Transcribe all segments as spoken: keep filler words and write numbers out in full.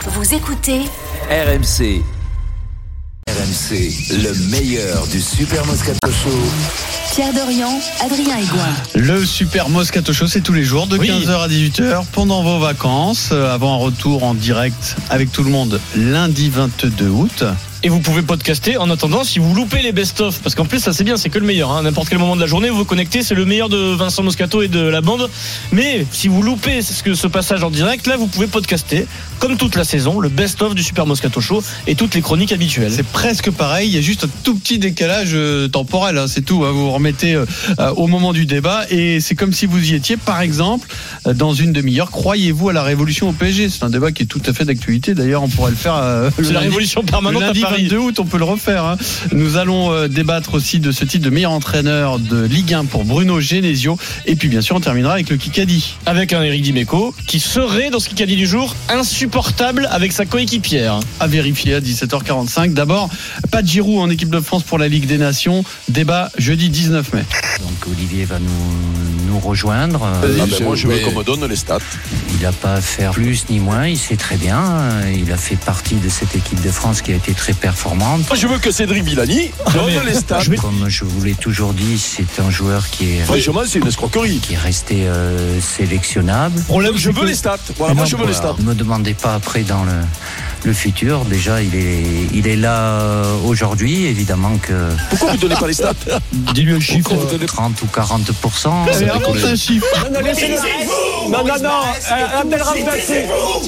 Vous écoutez R M C. R M C, le meilleur du Super Moscato Show. Pierre Dorian, Adrien Aigouin. Le Super Moscato Show, c'est tous les jours de oui. quinze heures à dix-huit heures pendant vos vacances, euh, avant un retour en direct avec tout le monde lundi vingt-deux août. Et vous pouvez podcaster en attendant si vous loupez les best-of. Parce qu'en plus, ça c'est bien, c'est que le meilleur. Hein. N'importe quel moment de la journée, vous vous connectez, c'est le meilleur de Vincent Moscato et de la bande. Mais si vous loupez ce, que, ce passage en direct, là, vous pouvez podcaster, comme toute la saison, le best-of du Super Moscato Show et toutes les chroniques habituelles. C'est presque pareil, il y a juste un tout petit décalage euh, temporel, hein, c'est tout. Hein. Vous vous remettez euh, au moment du débat et c'est comme si vous y étiez, par exemple, euh, dans une demi-heure. Croyez-vous à la révolution au P S G ? C'est un débat qui est tout à fait d'actualité. D'ailleurs, on pourrait le faire. Euh, c'est le la lundi, révolution permanente le lundi à Paris. vingt-deux août, on peut le refaire. Hein. Nous allons euh, débattre aussi de ce titre de meilleur entraîneur de Ligue un pour Bruno Genesio. Et puis, bien sûr, on terminera avec le Kikadi. Avec un Eric Dimeco qui serait, dans ce Kikadi du jour, insupportable avec sa coéquipière. À vérifier à dix-sept heures quarante-cinq. D'abord, pas de Giroud en équipe de France pour la Ligue des Nations. Débat jeudi dix-neuf mai. Donc Olivier va nous, nous rejoindre. Ah ben moi je veux qu'on me donne les stats. Il n'a pas à faire plus ni moins, il sait très bien. Il a fait partie de cette équipe de France qui a été très performante. Moi je veux que Cédric Villani donne les stats. Comme je vous l'ai toujours dit, c'est un joueur qui est... Franchement c'est une escroquerie. Qui est resté euh, sélectionnable. Problème, je veux les stats. Voilà, moi je veux les stats. Ne me demandez pas après dans le, le futur. Déjà il est, il est là aujourd'hui, évidemment que... Pourquoi vous ne donnez pas les stats? Dis-lui un chiffre. trente ou quarante pour cent. Allez, avance un chiffre. Non, non, non, Abdelrahman, c'est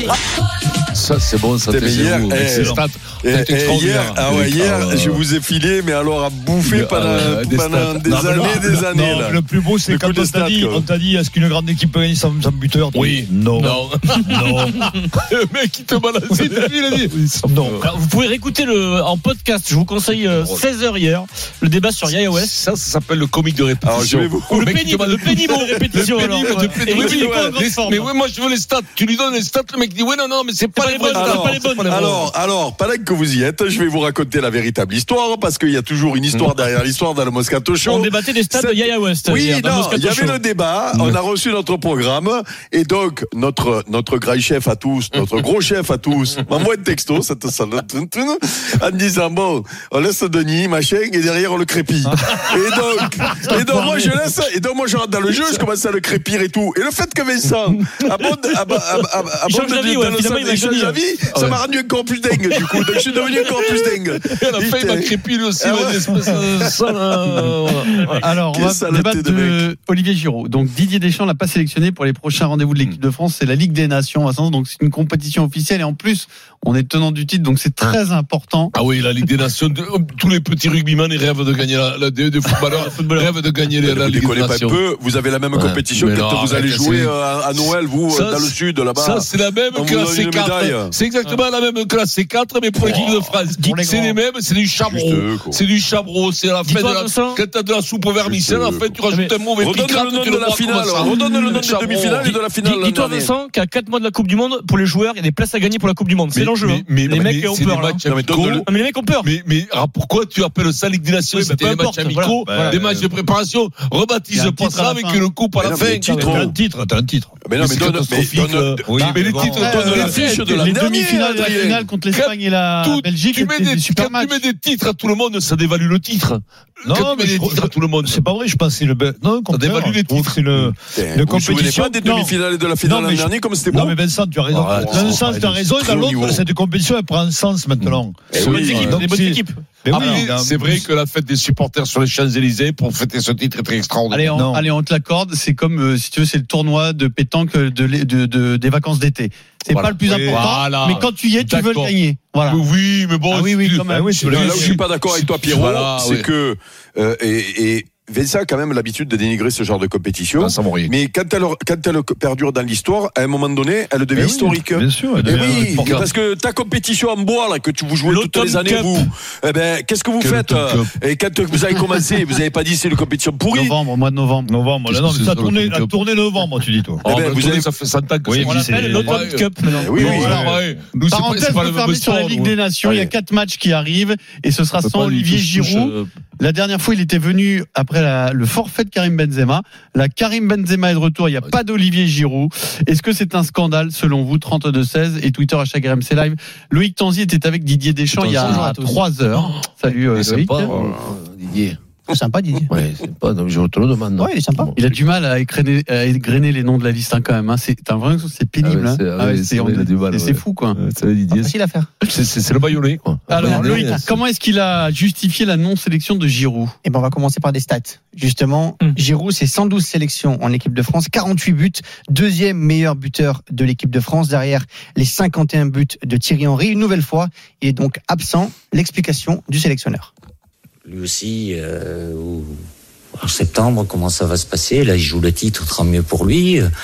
Ça c'est bon, ça c'est hier, vous. eh, C'est stats. eh, eh, hier, ah ouais, hier Ah, je vous ai filé, mais alors à bouffer mais, pendant, euh, des pendant stats. des Non, années, non, des années. Non, là. le plus beau, c'est Le quand coup de on t'a stats, dit, quoi. on t'a dit, est-ce qu'une grande équipe peut gagner sans, sans buteur? Oui. Non. Non. Non. Le mec qui te balance, t'as vu, il a dit. Non. Alors, vous pouvez réécouter le, en podcast, je vous conseille euh, seize heures hier, le débat sur Yaya West. Ça, ça s'appelle le comique de répétition. Alors je vais vous. Ou le mec qui pénible, demande- le pénible de répétition. Le alors, pénible ouais. de pénible. Et Oui, Eric Dimeco en ouais. grande forme. Mais oui, moi je veux les stats. Tu lui donnes les stats, le mec dit ouais, non, non, mais c'est pas, pas les les vraies bonnes, stats. Alors, pas les bonnes. alors, alors, pendant que vous y êtes, je vais vous raconter la véritable histoire parce qu'il y a toujours une histoire derrière l'histoire dans le Moscato Show. On débattait des stats C'est- de Yaya West. Oui, hier, dans non, Moscato il y avait Show. le débat, on a reçu notre programme et donc notre notre grand chef à tous, notre gros chef à tous, m'envoie un texto, cette salope, en disant bon, on laisse Denis, machin, et derrière on le crépit. Et donc, et donc moi je laisse, et donc moi je rentre dans le jeu, je commence à le crépir et tout. Et le fait que Vincent abonde, ab- ab- ab- Il change abonde d'avis, de- ouais, dans le finalement, sens- il va il change venir. d'avis, ça m'a rendu encore plus dingue du coup. Donc je suis devenu encore plus dingue. Et à la fin, il m'a crépi lui aussi. Ah il a ouais. une espèce de sale, euh, voilà. Alors, on Quelle va saleté débattre de de Olivier Giroud. Donc, Didier Deschamps l'a pas sélectionné pour les prochains rendez-vous de l'équipe de France. C'est la Ligue des Nations, Vincent. Donc, c'est une compétition officielle. Et en plus, on est tenant du titre. Donc, c'est très important. Ah oui, la Ligue des Nations, de- tous les petits rugbyman ils rêvent de gagner la, la des, des footballeurs, rêvent de gagner la, la Vous Ligue des décollez pas un Nations. peu, vous avez la même Ouais. compétition Mais que non, quand vous allez arrête, jouer c'est- euh, à Noël, vous, Ça, dans le c'est- sud, là-bas. Ça, c'est la même On que vous la donne C une médaille. quatre. C'est exactement la même que la C quatre, mais pour l'équipe de France. Pour les C'est grands. les mêmes, c'est du Juste chabreau. eux, quoi. C'est du chabreau, c'est à la fin Dis-toi, de la, Vincent. quand t'as de la soupe au vermicelle, Juste en eux, fait, tu quoi. rajoutes un mauvais Redonne picard, le nom tu de le la vois finale, comme ça. redonne le nom des Chabreau. demi-finales et de la finale. Dis- Dis-toi, l'année. Vincent, qu'à quatre mois de la Coupe du Monde, pour les joueurs, il y a des places à gagner pour la Coupe du Monde. C'est Mais- l'enjeu. mais- hein. mais- Les mais mecs ont c'est peur. des là. matchs Non, mais amicaux. donne-le. Ah, mais les mecs ont peur. Mais, mais alors pourquoi tu appelles ça Ligue des Nations? Oui, bah, C'était peu des matchs importe, amicaux, voilà. des Voilà. matchs de préparation. Il y Rebaptise a un pas titre à ça la avec fin. une coupe à Mais la non, mais fin. les titres, T'as un titre, t'as un titre. Mais non, Mais mais c'est donne, mais catastrophique, donne, Oui, mais les bon. titres, donne Euh, l'affiche de les l'année demi-finales de la dernière. finale contre l'Espagne et la Tout- Belgique tu mets étaient des, des super quand matchs. tu mets des titres à tout le monde, ça dévalue le titre. Non, Quand tu mais mets je des crois- titres à tout le monde. C'est pas vrai, je pense que c'est le. be- Non, au contraire, dévalue les je trouve que titres. c'est le. Putain, Le vous vous souvenez compétition- pas des non. demi-finales et de la Non, finale mais l'année je- dernière comme c'était Non, bon? mais Vincent, tu as raison. Ah, Dans un c'est sens, tu as raison, et très dans haut l'autre, niveau. cette compétition, elle prend un sens maintenant. Eh C'est des bonnes oui, équipes. donc Des bonnes c'est- équipes. Mais Ah, oui, mais là, c'est vrai que la fête des supporters sur les Champs-Élysées pour fêter ce titre est très extraordinaire. Allez, on, Non. allez, on te l'accorde. C'est comme, euh, si tu veux, c'est le tournoi de pétanque de, l'é- de, de- des vacances d'été. C'est Voilà. pas le plus Oui, important, voilà. mais quand tu y es, tu veux le D'accord. gagner. Voilà. Mais oui, mais bon, Ah oui, oui, tu- quand même. Ah oui, tu veux Non, le- là où je suis pas d'accord avec toi, Pierrot, Voilà, c'est oui. que euh, et, et Vincent a quand même l'habitude de dénigrer ce genre de compétition. Ah, ça m'aurait. Mais quand elle, quand elle perdure dans l'histoire, à un moment donné, elle devient Mais oui, historique. Bien sûr. elle Eh devient oui, importante. parce que ta compétition en bois là que tu vous jouez toutes L'Automne les années, Cup. vous, eh ben, qu'est-ce que vous Quel faites Automne euh, Et quand vous avez commencé, vous n'avez pas dit c'est une compétition pourrie. Novembre, au mois de novembre. Novembre, là, Qu'est-ce non, que mais c'est ça a ça, tourné, le la Cup tournée novembre, tu dis, toi. Eh ben, Oh, vous vous avez- ça fait cent ans que Oui, c'est- On mais c'est- l'appelle l'Automne Ouais. Cup maintenant. Eh oui, oui. Bon, alors, ouais. Nous, c'est pas, Parenthèse c'est pas le même fermée sur la sport, Ligue nous. des Nations. Il y a Allez. quatre matchs qui arrivent et ce sera On peut sans pas Olivier tous toucher, Giroud. euh, La dernière fois, il était venu après après la, le forfait de Karim Benzema. Là, Karim Benzema est de retour, il n'y a pas d'Olivier Giroud. Est-ce que c'est un scandale selon vous? Trente-deux seize et Twitter hashtag R M C Live. Loïc Tanzi était avec Didier Deschamps il y a trois heures. Salut euh, Loïc. Sympa, euh, Didier. C'est sympa, Didier. Ouais, c'est pas, donc je te le demande. Ouais, il est sympa. Il a du mal à égrener, à égrener les noms de la liste hein, quand même. Hein. C'est, t'as l'impression que c'est pénible. Ah ouais, c'est, hein. ah ouais, Ah ouais, c'est, c'est, vrai, il a du mal, c'est, ouais. c'est fou quoi. Ouais, c'est Didier. Facile à faire. C'est, c'est, c'est le baïonné, quoi. Alors Ouais, Loïc, ouais, comment est-ce qu'il a justifié la non-sélection de Giroud? Et ben, on va commencer par des stats. Justement, Mm. Giroud, c'est cent douze sélections en équipe de France, quarante-huit buts, deuxième meilleur buteur de l'équipe de France, derrière les cinquante et un buts de Thierry Henry. Une nouvelle fois, il est donc absent. L'explication du sélectionneur. Lui aussi, euh, en septembre, comment ça va se passer? Là, il joue le titre, tant mieux pour lui. Euh,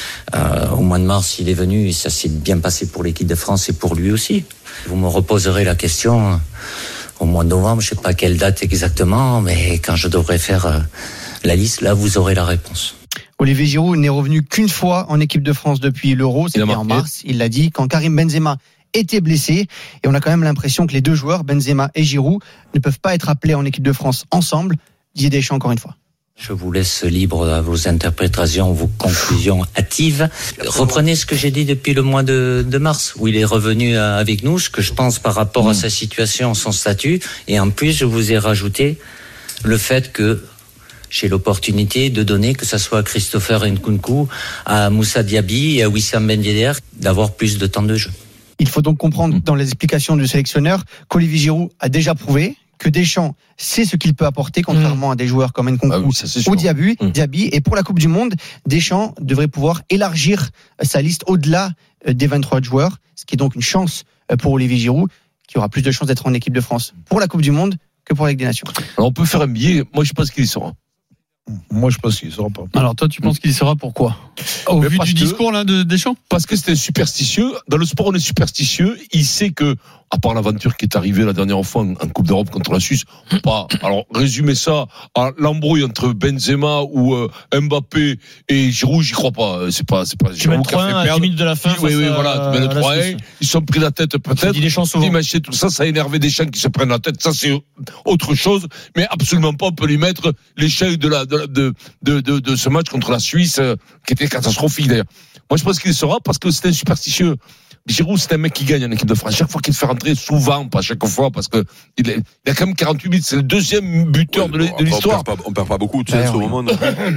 au mois de mars, il est venu et ça s'est bien passé pour l'équipe de France et pour lui aussi. Vous me reposerez la question au mois de novembre, je sais pas quelle date exactement, mais quand je devrais faire euh, la liste, là, vous aurez la réponse. Olivier Giroud n'est revenu qu'une fois en équipe de France depuis l'Euro, c'était en mars, il l'a dit, quand Karim Benzema était blessé. Et on a quand même l'impression que les deux joueurs, Benzema et Giroud, ne peuvent pas être appelés en équipe de France ensemble. Didier Deschamps, encore une fois. Je vous laisse libre à vos interprétations, vos conclusions hâtives. Reprenez ce que j'ai dit depuis le mois de, de mars, où il est revenu avec nous, ce que je pense par rapport à sa situation, son statut. Et en plus, je vous ai rajouté le fait que j'ai l'opportunité de donner, que ce soit à Christopher Nkunku, à Moussa Diaby et à Wissam Ben Yedder, d'avoir plus de temps de jeu. Il faut donc comprendre dans les explications du sélectionneur qu'Olivier Giroud a déjà prouvé que Deschamps sait ce qu'il peut apporter, contrairement mmh. à des joueurs comme Nkunku ah oui, ou Diaby, mmh. Diaby. Et pour la Coupe du Monde, Deschamps devrait pouvoir élargir sa liste au-delà des vingt-trois joueurs, ce qui est donc une chance pour Olivier Giroud, qui aura plus de chances d'être en équipe de France pour la Coupe du Monde que pour la Ligue des Nations. Alors on peut faire un billet, moi je pense qu'il y sera. Moi, je pense qu'il ne sera pas. Alors, toi, tu penses qu'il y sera pourquoi? Au Mais vu du que, discours là de Deschamps? Parce que c'était superstitieux. Dans le sport, on est superstitieux. Il sait que, à part l'aventure qui est arrivée la dernière fois en, en Coupe d'Europe contre la Suisse, pas. Alors, résumer ça à l'embrouille entre Benzema ou euh, Mbappé et Giroud, j'y crois pas. C'est pas, c'est pas. Tu mets le trois un à dix minutes de la fin. Oui, oui, voilà. Tu mets le trois un. Ils sont pris la tête peut-être. Imaginez tout ça, ça a énervé des gens qui se prennent la tête. Ça, c'est autre chose. Mais absolument pas. On peut lui mettre l'échec de la, de, de, de De, de ce match contre la Suisse euh, qui était catastrophique d'ailleurs. Moi je pense qu'il sera parce que c'était superstitieux. Giroud c'est un mec qui gagne en équipe de France. Chaque fois qu'il te fait rentrer, souvent, pas chaque fois, parce que il, est, il a quand même quarante-huit buts. C'est le deuxième buteur ouais, de, bon, de l'histoire. On perd pas, on perd pas beaucoup, tu sais, au moment.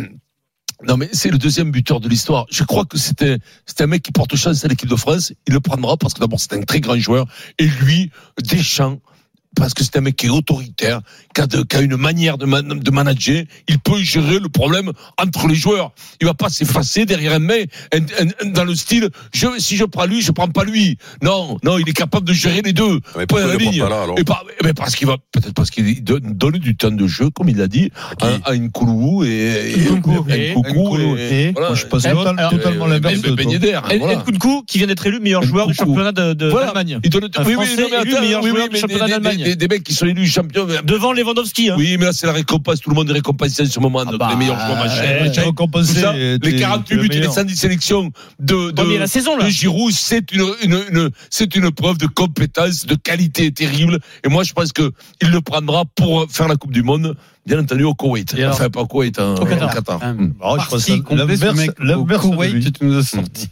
Non mais c'est le deuxième buteur de l'histoire. Je crois que c'était c'était un mec qui porte chance à l'équipe de France. Il le prendra parce que d'abord c'est un très grand joueur et lui Deschamps. Parce que c'est un mec qui est autoritaire, qui a, de, qui a une manière de, man, de manager. Il peut gérer le problème entre les joueurs. Il va pas s'effacer derrière un mec un, un, un, dans le style je, si je prends lui, je prends pas lui. Non, non, il est capable de gérer les deux. Mais pas la ligne. Pas là, et pas, mais parce qu'il va peut-être parce qu'il donne du temps de jeu, comme il l'a dit, à, à Nkunku et Nkunku et, et, et voilà. Moi, je pense total, totalement l'inverse. Ben Yedder. Nkunku qui vient d'être élu meilleur joueur du championnat d'Allemagne. Il donne oui, oui, non, meilleur joueur du championnat d'Allemagne. Des, des mecs qui sont élus champions devant Lewandowski. Hein. Oui, mais là c'est la récompense. Tout le monde est récompensé en ce moment. Ah bah, les meilleurs joueurs, machin, machin. Récompensé. Ça, les quarante-huit buts et les cent dix sélections de de, oh, la saison, là. de Giroud, c'est une, une une c'est une preuve de compétence, de qualité terrible. Et moi, je pense que il le prendra pour faire la Coupe du Monde. Bien entendu au Koweït. Alors, enfin pas au Koweït, hein, au Qatar. Au Qatar. Ah, mmh. oh, je pense que l'inverse, l'inverse au Koweït, tu nous as sorti.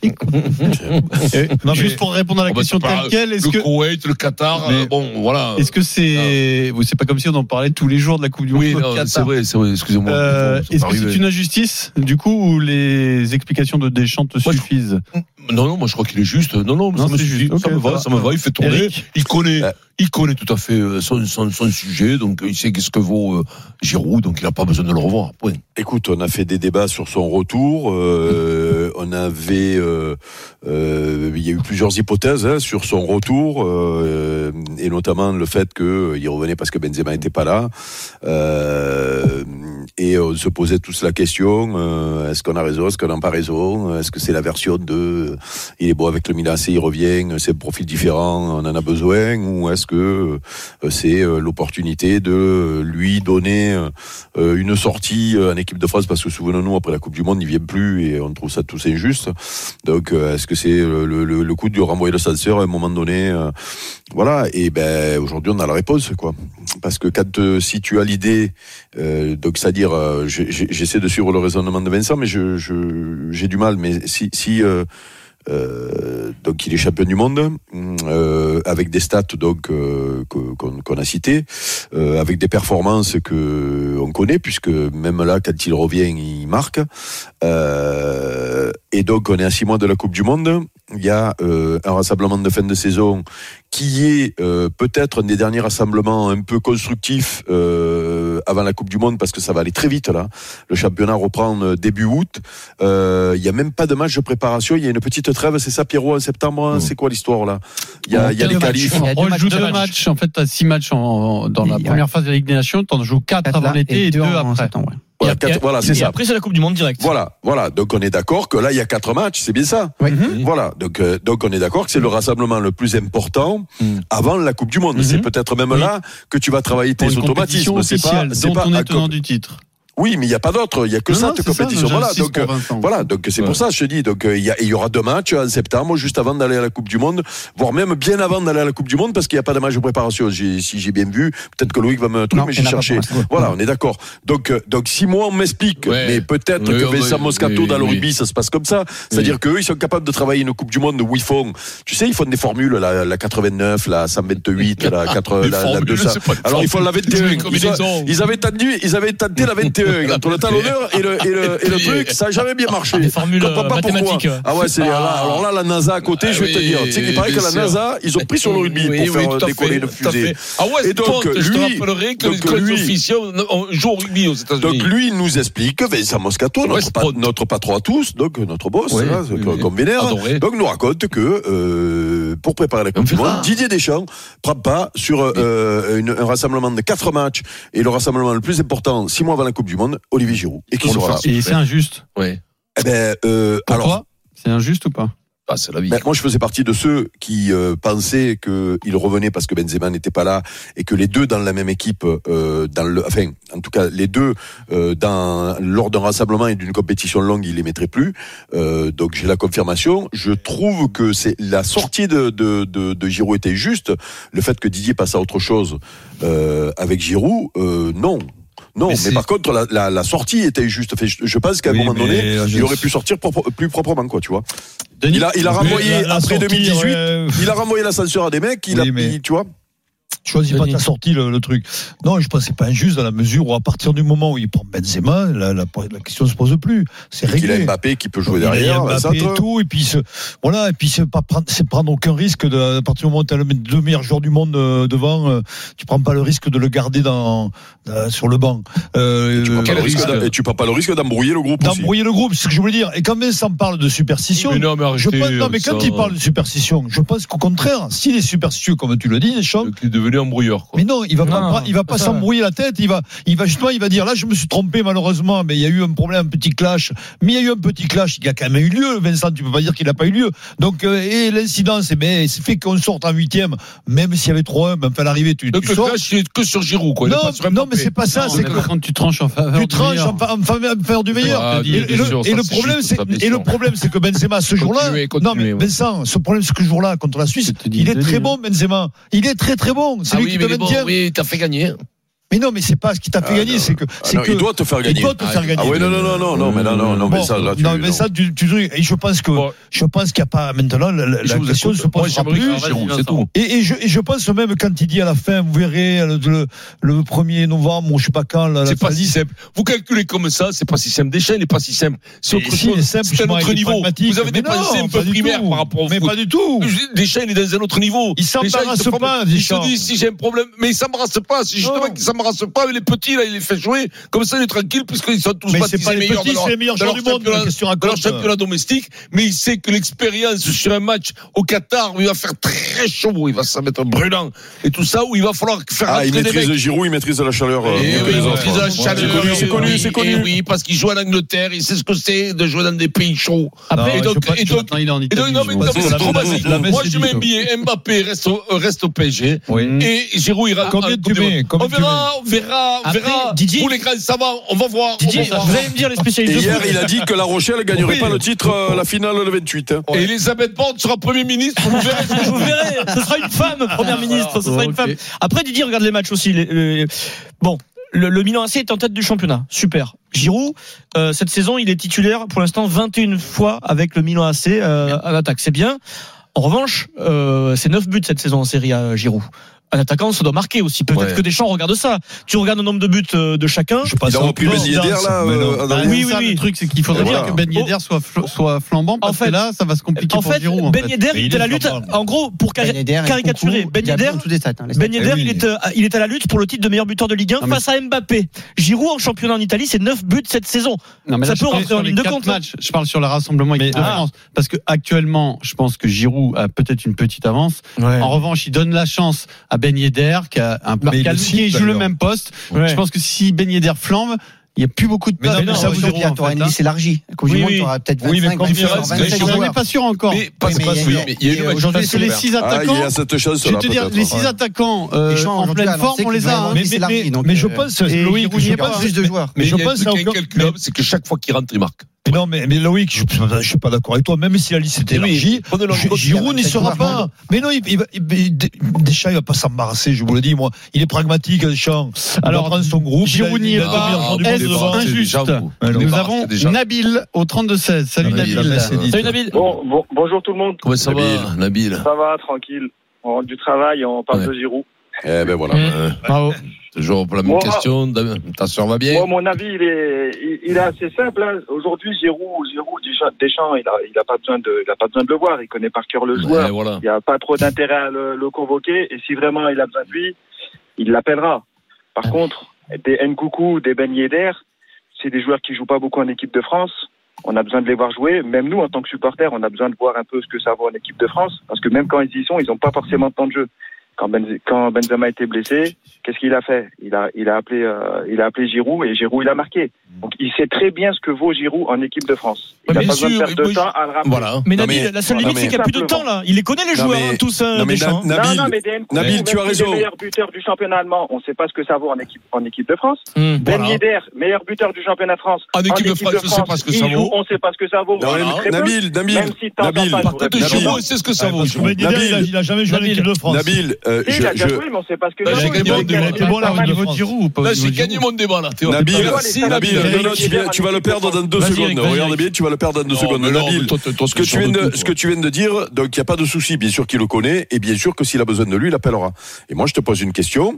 Non, mais juste pour répondre à la oh, question bah, telle quelle, est-ce le que le Koweït, le Qatar, mais, euh, bon voilà. Est-ce que c'est, ah. c'est pas comme si on en parlait tous les jours de la Coupe du Monde oui, au non, Qatar. c'est vrai, c'est vrai. Excusez-moi. Euh, est-ce que c'est une injustice du coup ou les explications de Deschamps te moi, suffisent? Je... Non, non, moi je crois qu'il est juste. Non, non, non ça me suffit. Okay, ça me va, ça me va. Il fait tourner. Eric. Il connaît. Euh. Il connaît tout à fait son, son, son sujet, donc il sait qu'est-ce que vaut euh, Giroud, donc il n'a pas besoin de le revoir. Point. Écoute, on a fait des débats sur son retour. Euh, on avait, euh, euh, il y a eu plusieurs hypothèses hein, sur son retour, euh, et notamment le fait qu'il revenait parce que Benzema n'était pas là. Euh, et on se posait tous la question euh, est-ce qu'on a raison, est-ce qu'on n'a pas raison, est-ce que c'est la version de il est beau avec le Milan A C, il revient, c'est un profil différent, on en a besoin, ou est-ce que c'est l'opportunité de lui donner une sortie en équipe de France, parce que souvenons-nous, après la Coupe du Monde, il ne vient plus et on trouve ça tous injuste. Donc est-ce que c'est le, le, le coup de lui renvoyer le censeur à un moment donné voilà, et ben aujourd'hui on a la réponse, quoi. Parce que quand euh, si tu as l'idée, euh, donc c'est-à-dire, euh, j'ai, j'essaie de suivre le raisonnement de Vincent, mais je, je j'ai du mal. Mais si si euh, euh, donc il est champion du monde euh, avec des stats donc euh, qu'on, qu'on a citées, euh, avec des performances que on connaît, puisque même là quand il revient il marque. Euh, et donc on est à six mois de la Coupe du Monde. Il y a euh, un rassemblement de fin de saison qui est euh, peut-être un des derniers rassemblements un peu constructifs euh, avant la Coupe du Monde, parce que ça va aller très vite là. Le championnat reprend début août. Euh, il y a même pas de match de préparation. Il y a une petite trêve, c'est ça, Pierrot, en septembre. Mmh. C'est quoi l'histoire là? Il y a, il y a les qualifs. On joue deux matchs. En fait, t'as six matchs en, dans la première phase de la Ligue des Nations. T'en joues quatre avant l'été et deux après. Voilà, et, quatre, et, voilà, c'est et ça. Après, c'est la Coupe du Monde direct. Voilà, voilà. Donc, on est d'accord que là, il y a quatre matchs, c'est bien ça. Oui. Mm-hmm. Voilà. Donc, euh, donc, on est d'accord que c'est le rassemblement le plus important mm. avant la Coupe du Monde. Mm-hmm. C'est peut-être même oui. là que tu vas travailler tes automatismes. C'est pas, c'est pas, on est tenant du titre. Oui, mais il n'y a pas d'autre. Il n'y a que non, cette non, compétition. Ça, voilà. Donc, euh, voilà. Donc, c'est ouais. pour ça, je te dis. Donc, il euh, y, y aura deux matchs en septembre, juste avant d'aller à la Coupe du Monde, voire même bien avant d'aller à la Coupe du Monde, parce qu'il n'y a pas de match de préparation. J'ai, si j'ai bien vu, peut-être que Loïc va me truc, mais j'ai cherché. Voilà, on est d'accord. Donc, euh, donc, si moi on m'explique, ouais. mais peut-être oui, que Vincent oui, Moscato oui, dans le rugby, oui. ça se passe comme ça. C'est-à-dire oui. qu'eux, ils sont capables de travailler une Coupe du Monde où ils font, tu sais, ils font des formules, la, la quatre-vingt-neuf, la cent vingt-huit, la quatre, la, la deux cents. Alors, ils font la vingt et un. Ils avaient tendu, ils avaient tenté la vingt et un. Entre le talon et le, et le, et le truc, ça n'a jamais bien marché. Des formules mathématiques. Ah ouais, c'est, ah. Là, alors là, la NASA à côté, ah, je vais oui, te dire. Tu sais qu'il paraît que la NASA, ils ont pris sur le rugby oui, pour oui, faire décoller une fusée. Ah ouais, et donc, lui, je te rappellerai que donc, les officiels jouent au rugby aux États-Unis. Donc lui, il nous explique, Vincent Moscato, notre, pa- notre patron à tous, donc notre boss, oui, là, oui, oui. comme vénère, Adoré. donc nous raconte que euh, pour préparer la Coupe du Monde, Didier Deschamps prend pas sur euh, une, un rassemblement de quatre matchs et le rassemblement le plus important, six mois avant la Coupe du Monde, Olivier Giroud. Et qui sera là. Et c'est injuste. Oui. Eh ben, euh, Pourquoi alors, c'est injuste ou pas? Ah, c'est la vie. Ben, moi, je faisais partie de ceux qui euh, pensaient qu'il revenait parce que Benzema n'était pas là et que les deux dans la même équipe, euh, dans le, enfin, en tout cas, les deux euh, dans lors d'un rassemblement et d'une compétition longue, il les mettrait plus. Euh, donc, j'ai la confirmation. Je trouve que c'est la sortie de de de, de Giroud était juste. Le fait que Didier passe à autre chose euh, avec Giroud, euh, non. Non, mais, mais par contre, la, la, la sortie était juste. Enfin, je, je pense qu'à oui, un moment donné, je... il aurait pu sortir propre, plus proprement, quoi, tu vois. Denis, il a, il a renvoyé, la, la après sortie, deux mille dix-huit, ouais. il a renvoyé l'ascenseur à des mecs, il oui, a, mais... il, tu vois. Choisis pas ta sortie, le, le truc. Non, je pense que c'est pas injuste dans la mesure où à partir du moment où il prend Benzema, la, la, la question se pose plus. C'est réglé. Il a Mbappé qui peut jouer donc, derrière. Il a Mbappé et tout, et puis se, voilà, et puis c'est pas prendre, c'est prendre aucun risque de, à partir du moment où tu as le deux meilleurs joueurs du monde euh, devant, euh, tu prends pas le risque de le garder dans, euh, sur le banc. Euh, et, tu prends pas le risque et tu prends pas le risque d'embrouiller le groupe aussi. D'embrouiller le groupe, c'est ce que je voulais dire. Et quand Vincent parle de superstition, mais non, mais arrêtez, je pense, non, mais quand ça... il parle de superstition, je pense qu'au contraire, s'il est superstitieux, comme tu le dis, Deschamps, il est devenu embrouilleur, quoi. Mais non, il va non, pas, il va pas s'embrouiller la tête. Il va, il va justement, il va dire là, je me suis trompé malheureusement, mais il y a eu un problème, un petit clash. Mais il y a eu un petit clash, il y a quand même eu lieu. Vincent, tu peux pas dire qu'il n'a pas eu lieu. Donc euh, et l'incident, c'est mais c'est fait qu'on sorte en huitième, même s'il y avait trois un, même à l'arrivée, tu, Donc tu le sors. clash, c'est que sur Giroud, quoi. Non, non, mais c'est pas ça. Non, c'est que quand tu tranches en faveur, tu tranches en faveur du meilleur. Ah, et, et, sûr, le, et le problème, c'est et le problème, c'est que Benzema ce jour-là, non mais Vincent, ce problème, c'est que ce jour-là contre la Suisse, il est très bon, Benzema. Il est très très bon. C'est lui qui te maintient. Oui, t'as fait gagner. Mais non, mais c'est pas ce qui t'a fait ah, gagner, non, c'est que, c'est ah, non, que. Il doit te faire gagner. Il doit te ah, faire gagner. Ah oui, non, non, non, non, non, mais non, non, non, bon, mais ça, là, tu. Non, mais ça, tu, tu, et je pense que, bon. je pense qu'il n'y a pas, maintenant, la, la, la question ne se posera plus. C'est tout. Et, et je, et je pense même quand il dit à la fin, vous verrez, le, le, le premier novembre, ou je sais pas quand, la, c'est pas si simple. Vous calculez comme ça, c'est pas si simple. Deschamps, il n'est pas si simple. C'est autre chose. C'est un autre niveau. Vous avez des pensées un peu primaires par rapport au foot. Mais pas du tout. Deschamps, il est dans un autre niveau. Il s'embarrasse pas, Deschamps. Il se dit, si j'ai un problème, mais il s'embarrasse pas. C'est justement qu'il s'embarrasse pas, les petits, là, il les fait jouer. Comme ça, il est tranquille, puisqu'ils sont tous baptisés meilleurs de leur, les meilleurs joueurs du monde, de leur championnat domestique. Mais il sait que l'expérience sur un match au Qatar où il va faire très chaud, il va se mettre brûlant et tout ça, où il va falloir faire ah, il maîtrise le Giroud, il maîtrise la chaleur. Et euh, oui, il maîtrise la chaleur. C'est connu, c'est connu. Et oui, parce qu'il joue en Angleterre, il sait ce que c'est de jouer dans des pays chauds. Après, et donc, et donc, il est en Italie. Non, mais c'est trop basique. Moi, je mets un billet. Mbappé reste au P S G et Giroud ira. Combien tu mets? On verra on verra, on Après, verra. Didier- Pour les grands savants, on va voir. Didier, on va voir. vous allez me dire les Et spécialistes de hier, foot. il a dit que La Rochelle gagnerait Oui. pas le titre, euh, la finale le vingt-huit. Hein. Et Elisabeth Borne sera Premier ministre, vous verrez. Vous verrez, ce sera une femme, première ministre, ce sera une Ok. femme. Après, Didier regarde les matchs aussi. Les- les- bon, le, le Milan A C est en tête du championnat, super. Giroud, euh, cette saison, il est titulaire pour l'instant vingt et une fois avec le Milan A C euh, en attaque, c'est bien. En revanche, euh, c'est neuf buts cette saison en Serie A, Giroud. Un attaquant, ça doit marquer aussi. Peut-être Ouais. que Deschamps regarde ça. Tu regardes le nombre de buts euh, de chacun. Je passe Il a en repris Ben présidence, Yedder, là, mais non. euh, Bah, Adrien. oui, c'est ça, oui, oui. le truc, c'est qu'il faudrait Et dire voilà. que Ben Yedder soit, fl- soit flambant, parce En fait- que là, ça va se compliquer En pour fait, Giroud. En Ben fait. Yedder, Mais il il était à est la lutte. flambant. En gros, pour cari- Ben Yedder, caricaturer, Nkunku, Ben il a Yedder, bien tous les stats, hein, les Ben stats. Yedder, oui. il, est, euh, il est à la lutte pour le titre de meilleur buteur de Ligue un Non, mais- face à Mbappé. Giroud en championnat en Italie, c'est neuf buts cette saison. Non, mais Ça là, je peut parle rentrer en sur les ligne de quatre compte. matchs. Je parle sur le rassemblement équipe de ah. France. Parce que actuellement, je pense que Giroud a peut-être une petite avance. En revanche, il donne la chance à Ben Yedder, qui a un Mais il qui a- le qui cite, joue le d'ailleurs. même poste. Ouais. Je pense que si Ben Yedder flambe, il n'y a plus beaucoup de Mais place. non, mais pour ça, Giroud, vous Aujourd'hui, en tu auras fait, une hein. liste élargie. Coupe Oui, du Monde, oui. tu auras peut-être Oui, mais vingt-cinq, conférence, vingt-six mais J'en joueurs. ai pas sûr encore. Mais pas, Oui, c'est pas mais sûr. il y a- Mais il y a et eu le match aujourd'hui, Parce que les ouvert. six Ah, il y attaquants, a cette chance je vais te dire, les six attaquants euh, Deschamps, en aujourd'hui, pleine a annoncé forme, on qu'il les va a. avoir hein. une Mais, liste mais, élargie, mais, donc, mais je euh, pense, et Loïc, Giroud je n'y est pense, pas. plus de joueurs. mais Mais je il y a pense un truc encore- avec quel club, c'est que chaque fois qu'il rentre, il marque. Mais non, mais, mais Loïc, je, je suis pas d'accord avec toi. Même si la liste était Oui, élargie, prenez-le en Gi- compte, Giroud il y a n'y sera vingt-sept pas. joueurs. Mais non, il, il, va- il- Deschamps, il va pas s'embarrasser, je vous le dis, moi. Il est pragmatique, Deschamps. Il Alors, va prendre son groupe. Giroud n'y est il a- il a pas. demi-heure du monde Est-ce devant. c'est injuste déjà vous. Alors, Nous Départ, avons c'est déjà- Nabil au trente-deux seize. Salut Non, Nabil, Nabil. là, c'est dit. Salut Nabil. Bon, bon, bonjour tout le monde. Comment ça va, Nabil? Ça va, tranquille. On rentre du travail, on parle Ouais. de Giroud. Eh ben voilà. Euh, Bravo. Toujours pour la même Moi- question. Ta soeur va bien? Moi, mon avis, il est, il, il est assez simple. Hein. Aujourd'hui, Giroud, Giroud, Deschamps, Deschamps, il a, il a pas besoin de, il a pas besoin de le voir. Il connaît par cœur le joueur. Ouais, voilà. Il n'y a pas trop d'intérêt à le, le convoquer. Et si vraiment il a besoin de lui, il l'appellera. Par contre, des Nkunku, des Ben Yedder, c'est des joueurs qui jouent pas beaucoup en équipe de France. On a besoin de les voir jouer. Même nous, en tant que supporters, on a besoin de voir un peu ce que ça vaut en équipe de France. Parce que même quand ils y sont, ils n'ont pas forcément de temps de jeu. Quand, Benz- quand Benzema était blessé, qu'est-ce qu'il a fait? Il a, il a appelé, euh, il a appelé Giroud et Giroud il a marqué. Donc il sait très bien ce que vaut Giroud en équipe de France. Il Ouais, n'a bien pas besoin de sûr, perdre de moi, je- temps à le rappeler. Voilà. Mais Non, Nabil, mais- la seule voilà, limite, c'est mais- qu'il n'y a plus de Simplement. temps là. Il les connaît les Non, joueurs, mais- hein, tous, euh, non, mais Deschamps. Na- Non, Nabil, non, mais des Nkunku, Nabil, même tu as si raison. les meilleurs buteurs du championnat allemand, on ne sait pas ce que ça vaut en équipe, en équipe de France. Hum. Ben Voilà. Yedder, meilleur buteur du championnat de France. En équipe de France, je sais pas ce que ça il joue, vaut. On ne sait pas ce que ça vaut. Non, Voilà. mais Très peu. Nabil, Nabil, Même si t'en Nabil. as pas, Par je contre, voudrais bien Giroud, savoir. c'est ce que ça vaut. Parce que Ben Yedder, Nabil. il a- il a jamais joué en Nabil. équipe de France. Nabil, euh, Si, je, il a déjà je- joué, mais on ne sait pas ce que Là, ça j'ai vaut. gagné Il mon a débat. gagné Il était bon, là, pas au mal. niveau Niveau de Giroud ou pas au Là, niveau j'ai de gagné Giroud mon débat, là. Théo. Nabil, Merci, Nabil. Nabil, Nabil. non, non, tu, viens- tu vas le perdre dans deux Vas-y, secondes. Eric, vas-y, Regarde Eric. bien, tu vas le perdre dans deux Non, secondes. mais non, Nabil, mais toi, toi, toi, ce que, tu tu viens sors de de, tout, ce que tu viens de dire, donc il n'y a pas de souci, bien sûr qu'il le connaît, et bien sûr que s'il a besoin de lui, il appellera. Et moi, je te pose une question.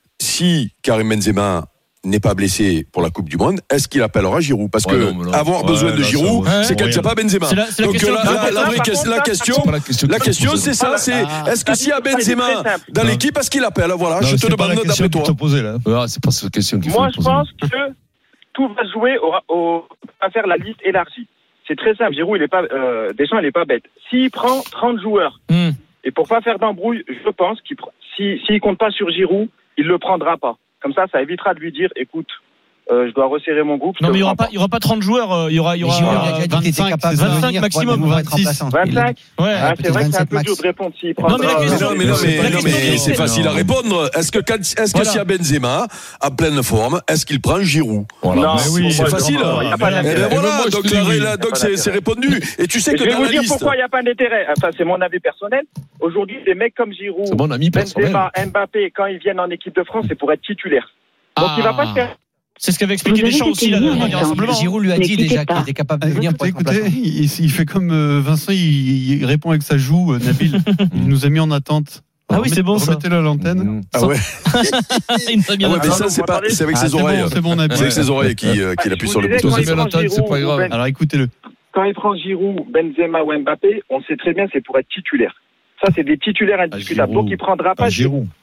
Si Karim Benzema n'est pas blessé pour la Coupe du Monde, est-ce qu'il appellera Giroud? Parce Ouais, que non, mais non. avoir Ouais, besoin de là, ça Giroud, va. c'est quand il n'y a pas Benzema. C'est la- c'est la Donc question. la, Non, la- mais la ça, vraie par que- contre, la ça, question, C'est pas la question. la que question, tu poses. c'est ça, Voilà. c'est Ah. est-ce que s'il y a Ça, c'est Benzema très simple. dans Non. l'équipe, est-ce qu'il appelle? Voilà, Non, je te c'est pas la demande question d'après que toi. te posais, là. Ah, c'est pas cette question qu'il faut Moi, me je poser. pense que tout va se jouer au, au, à faire la liste élargie. C'est très simple. Giroud, il est pas, euh, Deschamps, il est pas bête. S'il prend trente joueurs, Hum. et pour pas faire d'embrouille, je pense qu'il, pr- si, s'il compte pas sur Giroud, il le prendra pas. Comme ça, ça évitera de lui dire, écoute, euh, je dois resserrer mon groupe. je Non, te mais il y le aura prends pas, il y aura pas trente joueurs. euh, Il y aura, il y Mais aura. Giroud, il a déjà dit qu'il était vingt-cinq, capable de c'est ça. venir vingt-cinq pour maximum, être vingt-six. remplaçant. vingt-cinq. Ouais. Ah, c'est peut-être vrai que c'est un vingt-sept peu dur max. de répondre s'il Non, prend. mais la Mais question- non, mais non, mais, la non, question, mais c'est- c'est facile à non. répondre. Est-ce que, quand- est-ce que Voilà. s'il y a Benzema en pleine forme, est-ce qu'il prend Giroud? Voilà. Non, Mais oui, pour c'est moi, facile. non, il n'y a pas Eh ben d'intérêt. moi, voilà, je donc, te dis la- oui. la- donc c'est c'est répondu. Et tu sais Et que je vais dans vous la dire liste. pourquoi il n'y a pas d'intérêt. Enfin, c'est mon avis personnel. Aujourd'hui, des mecs comme Giroud, C'est mon ami personnel. Benzema, Mbappé, quand ils viennent en équipe de France, c'est pour être titulaire. Donc Ah. il va pas se faire. C'est ce qu'avait expliqué Vous avez Deschamps aussi là, été mis dans en le attente. rassemblement. Giroud lui a Ne dit quittez déjà pas. qu'il était capable de venir pour Écoutez, être écoutez, remplaçant. il, il fait comme euh, Vincent, il, il répond avec sa joue, euh, Nabil. Il nous a mis en attente. Ah oui, c'est bon, ça. Remettez-le à l'antenne. Mmh. Ah ouais. Il nous a mis Ah en ouais, mais attente. ça, c'est pas, c'est avec Ah, ses c'est bon, oreilles. c'est bon, Nabil. C'est avec ses oreilles qui, euh, qu'il Ah, appuie je sur vous le disais, bouton. quand il Vous avez prend l'entente, c'est pas Giroud, grave. Ben- Alors écoutez-le. Quand il prend Giroud, Benzema ou Mbappé, on sait très bien c'est pour être titulaire. Ça, c'est des titulaires indiscutables. Giroud. Donc il prendra pas Pas Giroud. Giroud.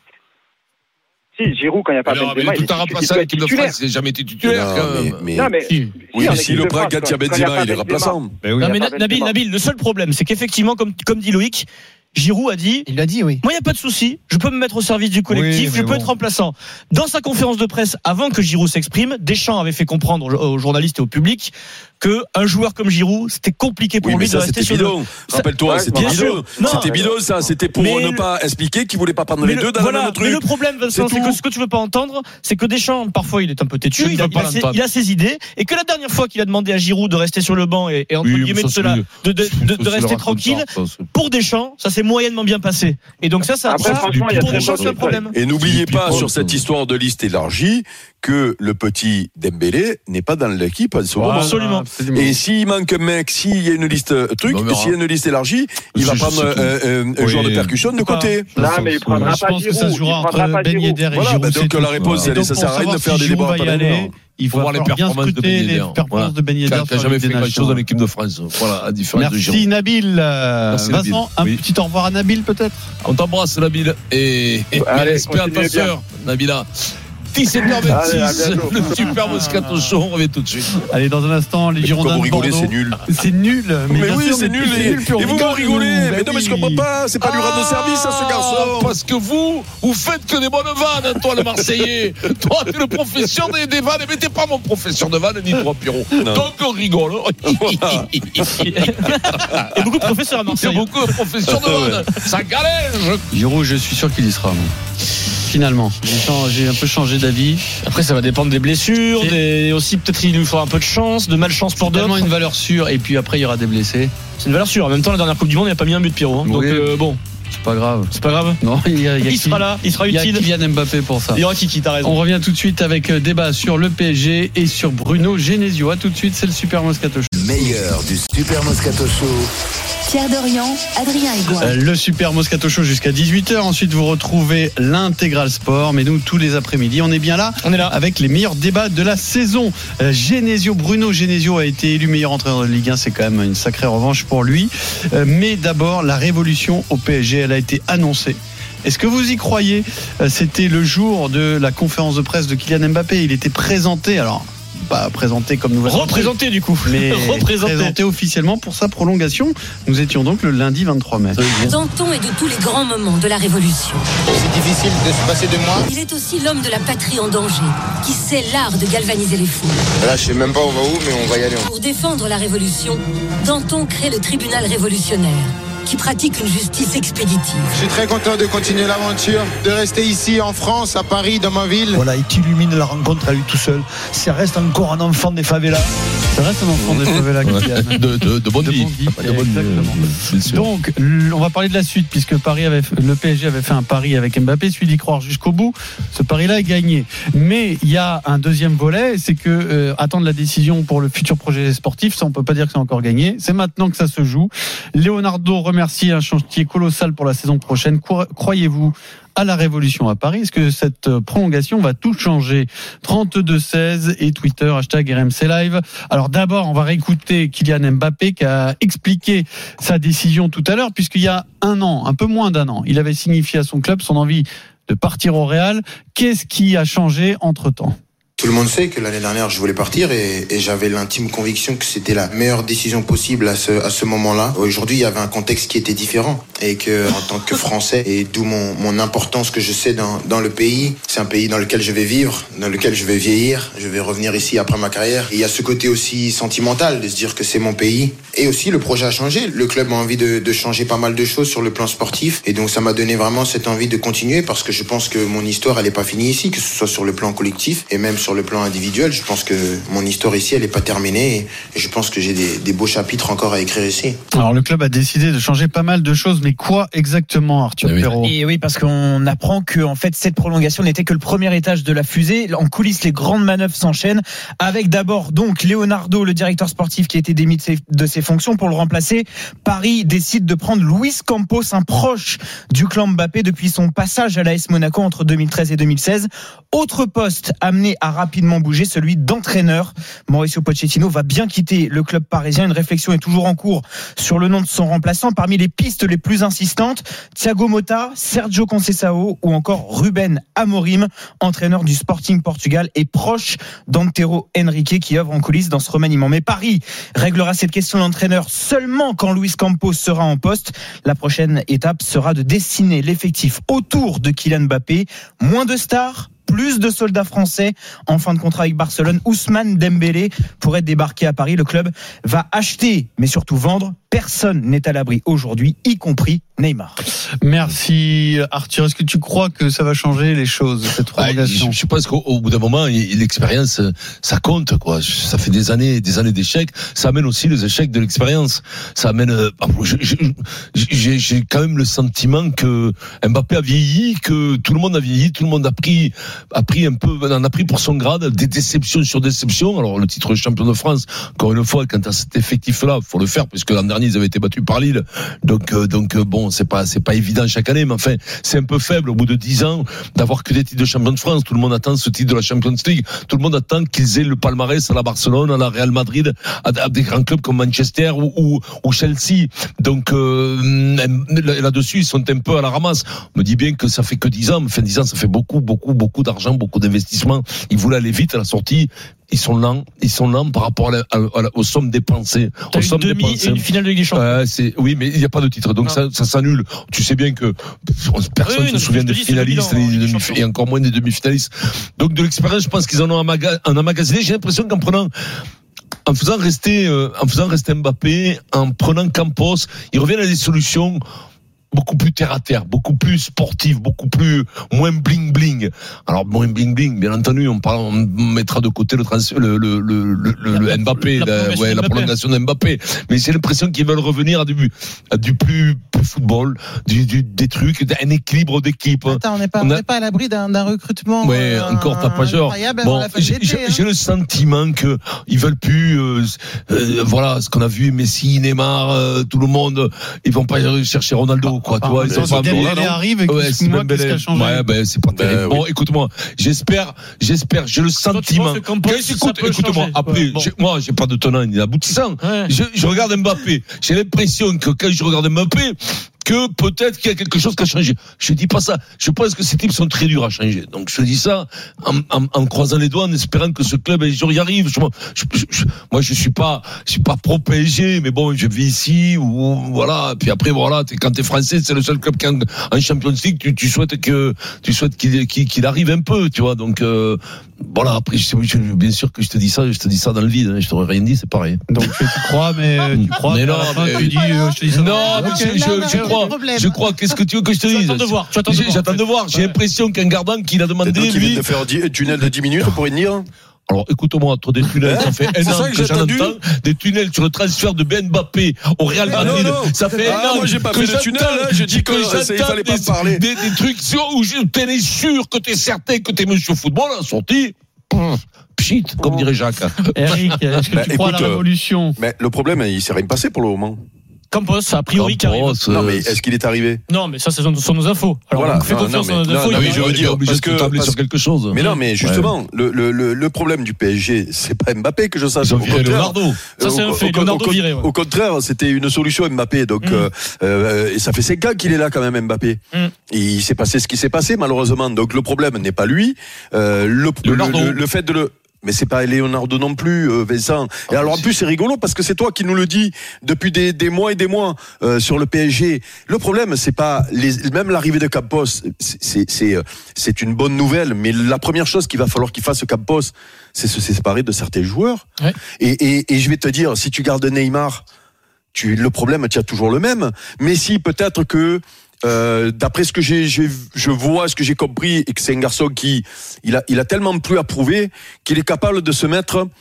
Si, Giroud, quand il n'y a pas Alors, mais Benzema, il il est tout à est remplaçant il à peut l'équipe être de titulaire. France. Il n'a jamais été titulaire. Non, quand mais- même. mais- Non, mais Si. Oui, en mais équipe s'il le de prend France, quand il y a quand il y a Benzema, pas il est Benzema. remplaçant. Ben oui. Non, mais Il y a Na- pas Nabil, Benzema. Nabil, le seul problème, c'est qu'effectivement, comme, comme dit Loïc, Giroud a dit. Il l'a dit, oui. Moi, il n'y a pas de souci. Je peux me mettre au service du collectif. Oui, je peux bon. être remplaçant. Dans sa conférence de presse, avant que Giroud s'exprime, Deschamps avait fait comprendre aux journalistes et au public que un joueur comme Giroud, c'était compliqué pour Oui, lui mais ça, de rester c'était sur bidon. le. Rappelle-toi, Ouais, c'était bien bidon. sûr. Non. C'était bidon, ça. C'était pour Mais ne le- pas expliquer qu'il voulait pas prendre Mais les deux dans voilà, le même truc. mais le problème, Vincent, C'est c'est tout. que ce que tu veux pas entendre, c'est que Deschamps, parfois, il est un peu têtu, Je ne il a, veux il a pas ses, l'entendre. il a ses idées, et que la dernière fois qu'il a demandé à Giroud de rester sur le banc et, et entre Oui, mais guillemets ça, de, cela, c'est- de, de, de, de Ça, rester c'est le tranquille, raconteur, ça, c'est- pour Deschamps, ça s'est moyennement bien passé. Et donc ça, ça, Après, ça franchement, il y a pour très Deschamps, peu c'est un de problème. Et n'oubliez pas People, sur cette ça. histoire de liste élargie que le petit Dembélé n'est pas dans l'équipe en ce moment. Absolument. Absolument. Et s'il manque un mec, s'il y a une liste euh, truc, On verra. s'il y a une liste élargie, il Je- va je prendre sais un, tout. un- un Oui. joueur de percussion de côté. Non, mais il prendra Je pas pense que ça se Giroud. jouera Il prendra entre pas Ben Giroud. Yedder et Voilà, Giroud. bah, c'est donc tout. la réponse, Et elle est- donc, ça pour sert à rien de savoir faire si des Giroud débats va y pendant aller, longtemps. il Faut va voir les falloir bien performances de scruter Ben les Yedder. performances Voilà. de Ben Yedder Qui a- qui a sur la jamais Ligue fait des grand chose Nations. en équipe de France. Voilà, à différence de Merci Giroud. Nabil. Euh, Merci, Vincent, un Nabil. petit au revoir à Nabil peut-être. On t'embrasse, Nabil. Et, et Allez, respect à ta continuez bien. sœur, Nabila. dix-sept heures Allez, à vingt-six, bientôt. le super Moscato Show, on revient tout de suite. Allez, dans un instant, les Comme Girondins vous de rigolez, Bordeaux. c'est nul. C'est nul. Mais, Mais bien oui, sûr, c'est mais nul. c'est Et, nul, puis on et vous, vous rigole, rigolez. nous. Mais Ben non, mais je oui. comprends pas. C'est pas lui rendre service à ce Ah, garçon. parce que vous, vous faites que des bonnes vannes, toi, le Marseillais. Toi, t'es le professeur des, des vannes, mais t'es pas mon professeur de vannes, ni toi, Pierrot. Non. Donc, on rigole. Voilà. Et beaucoup de professeurs à Il y a Marseille. beaucoup de professeurs de vannes. Ça galège. Giroud, je suis sûr qu'il y sera. moi. Finalement, j'ai changé- j'ai un peu changé d'avis. Après, ça va dépendre des blessures, C'est- des, aussi peut-être il lui faudra un peu de chance, de malchance pour Tellement d'autres. une valeur sûre, et puis après il y aura des blessés. C'est une valeur sûre. En même temps, la dernière Coupe du Monde, il n'a pas mis un but, Pierrot. hein. Donc Oui. euh, bon, C'est pas grave. c'est pas grave. Non, il y a, il y a Il qui- sera là, il sera il y a utile. Kylian Mbappé pour ça. Il y aura Kiki, t'as raison. On revient tout de suite avec euh, débat sur le P S G et sur Bruno Genesio. À tout de suite, c'est le Super Moscato Show. Meilleur du Super Moscato Show. Pierre Dorian, Adrien Egoin. Euh, Le Super Moscato Show jusqu'à dix-huit heures. Ensuite, vous retrouvez l'intégral sport. Mais nous, tous les après-midi, on est bien là. On est là. Avec les meilleurs débats de la saison. Euh, Genesio, Bruno Genesio a été élu meilleur entraîneur de Ligue un. C'est quand même une sacrée revanche pour lui. Euh, mais d'abord, la révolution au P S G, elle a été annoncée. Est-ce que vous y croyez ? Euh, C'était le jour de la conférence de presse de Kylian Mbappé. Il était présenté, alors pas présenté comme nouvelle Représenté du coup. mais Représenté. présenté officiellement pour sa prolongation. Nous étions donc le lundi vingt-trois mai. Danton est de tous les grands moments de la Révolution. C'est difficile de se passer de moi. Il est aussi l'homme de la patrie en danger, qui sait l'art de galvaniser les foules. Là, je sais même pas on va où, mais on va y aller. Pour défendre la Révolution, Danton crée le tribunal révolutionnaire, qui pratique une justice expéditive. Je suis très content de continuer l'aventure, de rester ici en France, à Paris, dans ma ville. Voilà, il illumine la rencontre à lui tout seul. Ça reste encore un enfant des favelas. Ça reste un enfant des favelas, Kylian. De, de, de bonne De vie. bonne vie, De bonne vie, exactement. bien sûr. Donc, l- on va parler de la suite, puisque Paris avait, fait- le P S G avait fait un pari avec Mbappé, celui d'y croire jusqu'au bout. Ce pari-là est gagné. Mais il y a un deuxième volet, c'est que euh, attendre la décision pour le futur projet sportif, ça on peut pas dire que c'est encore gagné. C'est maintenant que ça se joue. Leonardo remercie un chantier colossal pour la saison prochaine. Cro- Croyez-vous à la révolution à Paris? Est-ce que cette euh, prolongation va tout changer? Trente-deux seize et Twitter, hashtag R M C Live. Alors d'abord, on va réécouter Kylian Mbappé qui a expliqué sa décision tout à l'heure, puisqu'il y a un an, un peu moins d'un an, il avait signifié à son club son envie de partir au Real. Qu'est-ce qui a changé entre-temps? Tout le monde sait que l'année dernière, je voulais partir et, et j'avais l'intime conviction que c'était la meilleure décision possible à ce, à ce moment-là. Aujourd'hui, il y avait un contexte qui était différent et que, en tant que Français, et d'où mon, mon importance que je sais dans, dans le pays, c'est un pays dans lequel je vais vivre, dans lequel je vais vieillir, je vais revenir ici après ma carrière. Et il y a ce côté aussi sentimental de se dire que c'est mon pays. Et aussi, le projet a changé. Le club a envie de, de changer pas mal de choses sur le plan sportif. Et donc, ça m'a donné vraiment cette envie de continuer parce que je pense que mon histoire, elle n'est pas finie ici, que ce soit sur le plan collectif et même sur le plan individuel. Je pense que mon histoire ici, elle n'est pas terminée et je pense que j'ai des, des beaux chapitres encore à écrire ici. Alors le club a décidé de changer pas mal de choses, mais quoi exactement, Arthur Eh oui. Perrault? Et oui, parce qu'on apprend que en fait cette prolongation n'était que le premier étage de la fusée. En coulisses, les grandes manœuvres s'enchaînent avec d'abord donc Leonardo, le directeur sportif qui a été démis de ses, de ses fonctions pour le remplacer. Paris décide de prendre Luis Campos, un proche du clan Mbappé depuis son passage à l'A S Monaco entre deux mille treize et deux mille seize. Autre poste amené à rapidement bougé, celui d'entraîneur. Mauricio Pochettino va bien quitter le club parisien. Une réflexion est toujours en cours sur le nom de son remplaçant. Parmi les pistes les plus insistantes, Thiago Motta, Sergio Conceição ou encore Ruben Amorim, entraîneur du Sporting Portugal et proche d'Antero Henrique qui œuvre en coulisses dans ce remaniement. Mais Paris réglera cette question d'entraîneur seulement quand Luis Campos sera en poste. La prochaine étape sera de dessiner l'effectif autour de Kylian Mbappé. Moins de stars, plus de soldats français. En fin de contrat avec Barcelone, Ousmane Dembélé pourrait débarquer à Paris. Le club va acheter, mais surtout vendre. Personne n'est à l'abri aujourd'hui, y compris Neymar. Merci Arthur. Est-ce que tu crois que ça va changer les choses, cette prolongation ? Ah, je, je pense qu'au bout d'un moment, l'expérience, ça compte, quoi. Ça fait des années, des années d'échecs. Ça amène aussi les échecs de l'expérience. Ça amène. J'ai, j'ai quand même le sentiment que Mbappé a vieilli, que tout le monde a vieilli, tout le monde a pris, a pris un peu, en a pris pour son grade, des déceptions sur déceptions. Alors le titre de champion de France, encore une fois, quand à cet effectif-là, faut le faire, puisque l'an dernier ils avaient été battus par Lille. Donc, euh, donc euh, bon, c'est pas, c'est pas évident chaque année, mais enfin, c'est un peu faible au bout de dix ans d'avoir que des titres de champion de France. Tout le monde attend ce titre de la Champions League. Tout le monde attend qu'ils aient le palmarès à la Barcelone, à la Real Madrid, à, à des grands clubs comme Manchester ou, ou, ou Chelsea. Donc euh, là-dessus, ils sont un peu à la ramasse. On me dit bien que ça fait que dix ans, mais fin dix ans, ça fait beaucoup, beaucoup, beaucoup d'argent, beaucoup d'investissements. Ils voulaient aller vite à la sortie. Ils sont lents, ils sont lents par rapport à la, à, à, aux sommes dépensées. T'as aux une sommes demi dépensées. et une finale de Ligue des Champions. Euh, c'est, oui, mais il n'y a pas de titre, donc ça, ça s'annule. Tu sais bien que personne ne oui, se non, souvient des dis, finalistes bilan, et, demi, et encore moins des demi-finalistes. Donc de l'expérience, je pense qu'ils en ont amaga, en emmagasiné. J'ai l'impression qu'en prenant en faisant rester, euh, en faisant rester Mbappé, en prenant Campos, ils reviennent à des solutions beaucoup plus terre à terre, beaucoup plus sportive, beaucoup plus moins bling bling. Alors moins bling bling, bien entendu, on parle, on mettra de côté le trans, le le le le, le Mbappé, la, la, ouais, la prolongation de Mbappé. Mais j'ai l'impression qu'ils veulent revenir à du à du plus, plus football, du, du des trucs, un équilibre d'équipe. Attends, on n'est pas on, on n'est pas à l'abri d'un, d'un recrutement. Ouais, euh, encore t'as pas genre. Bon, j'ai, j'ai, hein. j'ai le sentiment que ils veulent plus, euh, euh, voilà, ce qu'on a vu, Messi, Neymar, euh, tout le monde, ils vont pas chercher Ronaldo. Quoi, ah, tu vois, ils sont pas Dembélé arrive et ouais, c'est moi qu'est-ce qui a changé. Ouais, ben c'est pas terrible. Bon, oui. écoute-moi, j'espère, j'espère, j'ai le sentiment. Campos, écoute, écoute-moi, après, bon. j'ai, moi, j'ai pas de tenant ni d'aboutissant. Ouais. Je, je regarde Mbappé. J'ai l'impression que quand je regarde Mbappé, que peut-être qu'il y a quelque chose qui a changé. Je dis pas ça. Je pense que ces types sont très durs à changer. Donc je dis ça en, en, en croisant les doigts, en espérant que ce club un jour y arrive. Je, je, je, moi, je suis pas, je suis pas pro P S G, mais bon, je vis ici ou voilà. Puis après, voilà, t'es, quand t'es français, c'est le seul club qui en, en Champions League. Tu, tu souhaites que, tu souhaites qu'il, qu'il, qu'il arrive un peu, tu vois. Donc euh, voilà. Après, je, je, bien sûr que je te dis ça, je te dis ça dans le vide. Hein, je t'aurais rien dit, c'est pareil. Donc tu crois, mais tu crois. Mais non, mais, tu dis, euh, je te dis ça. Non, mais je, je, je crois. Je crois, qu'est-ce que tu veux que je te dise? J'attends de voir. J'attends de voir. J'attends de voir. J'ai ouais. l'impression qu'un gardant qu'il a demandé, lui. Lui, de faire un tunnel de dix minutes pour y venir. Alors, écoute-moi, entre des tunnels, ça fait un an que, que j'en entends, des tunnels sur le transfert de Ben Mbappé au Real Madrid. Ah non, non. Ça fait ah, un an moi, j'ai pas que fait de tunnel, hein. Je dis que, que ça, il fallait pas des, parler. Des, des trucs où t'es sûr que t'es certain que t'es monsieur football à la sortie. Pchit, comme dirait Jacques. Eric, est-ce que bah, tu écoute, crois à la révolution? Mais le problème, il s'est rien passé pour le moment. Campos, a priori, qui arrive. Euh... Non, mais est-ce qu'il est arrivé? Non, mais ça, ce sont, sont nos infos. Alors, voilà. on fait confiance non, mais, à nos infos. Non, mais je veux dire, parce que tabler sur quelque chose. Mais non, mais justement, ouais. le, le, le, le problème du P S G, c'est pas Mbappé que je sache. Ils ont viré Leonardo. Ça, c'est un fait. Au, Leonardo au, viré. Ouais. Au contraire, c'était une solution Mbappé. Donc, mmh. euh, et ça fait cinq ans qu'il est là quand même, Mbappé. Mmh. Et il s'est passé ce qui s'est passé, malheureusement. Donc, le problème n'est pas lui. Euh, le, le, le, le fait de le mais c'est pas Leonardo non plus, euh, Vincent. Et alors en plus c'est rigolo parce que c'est toi qui nous le dis depuis des, des mois et des mois euh, sur le P S G. Le problème c'est pas les, même l'arrivée de Campos, c'est c'est c'est une bonne nouvelle, mais la première chose qu'il va falloir qu'il fasse Campos, c'est se séparer de certains joueurs. Ouais. Et, et et je vais te dire, si tu gardes Neymar, tu le problème tu as toujours le même. Messi peut-être que Euh, d'après ce que j'ai, j'ai, je vois, ce que j'ai compris, et que c'est un garçon qui, il a, il a tellement plus à prouver qu'il est capable de se mettre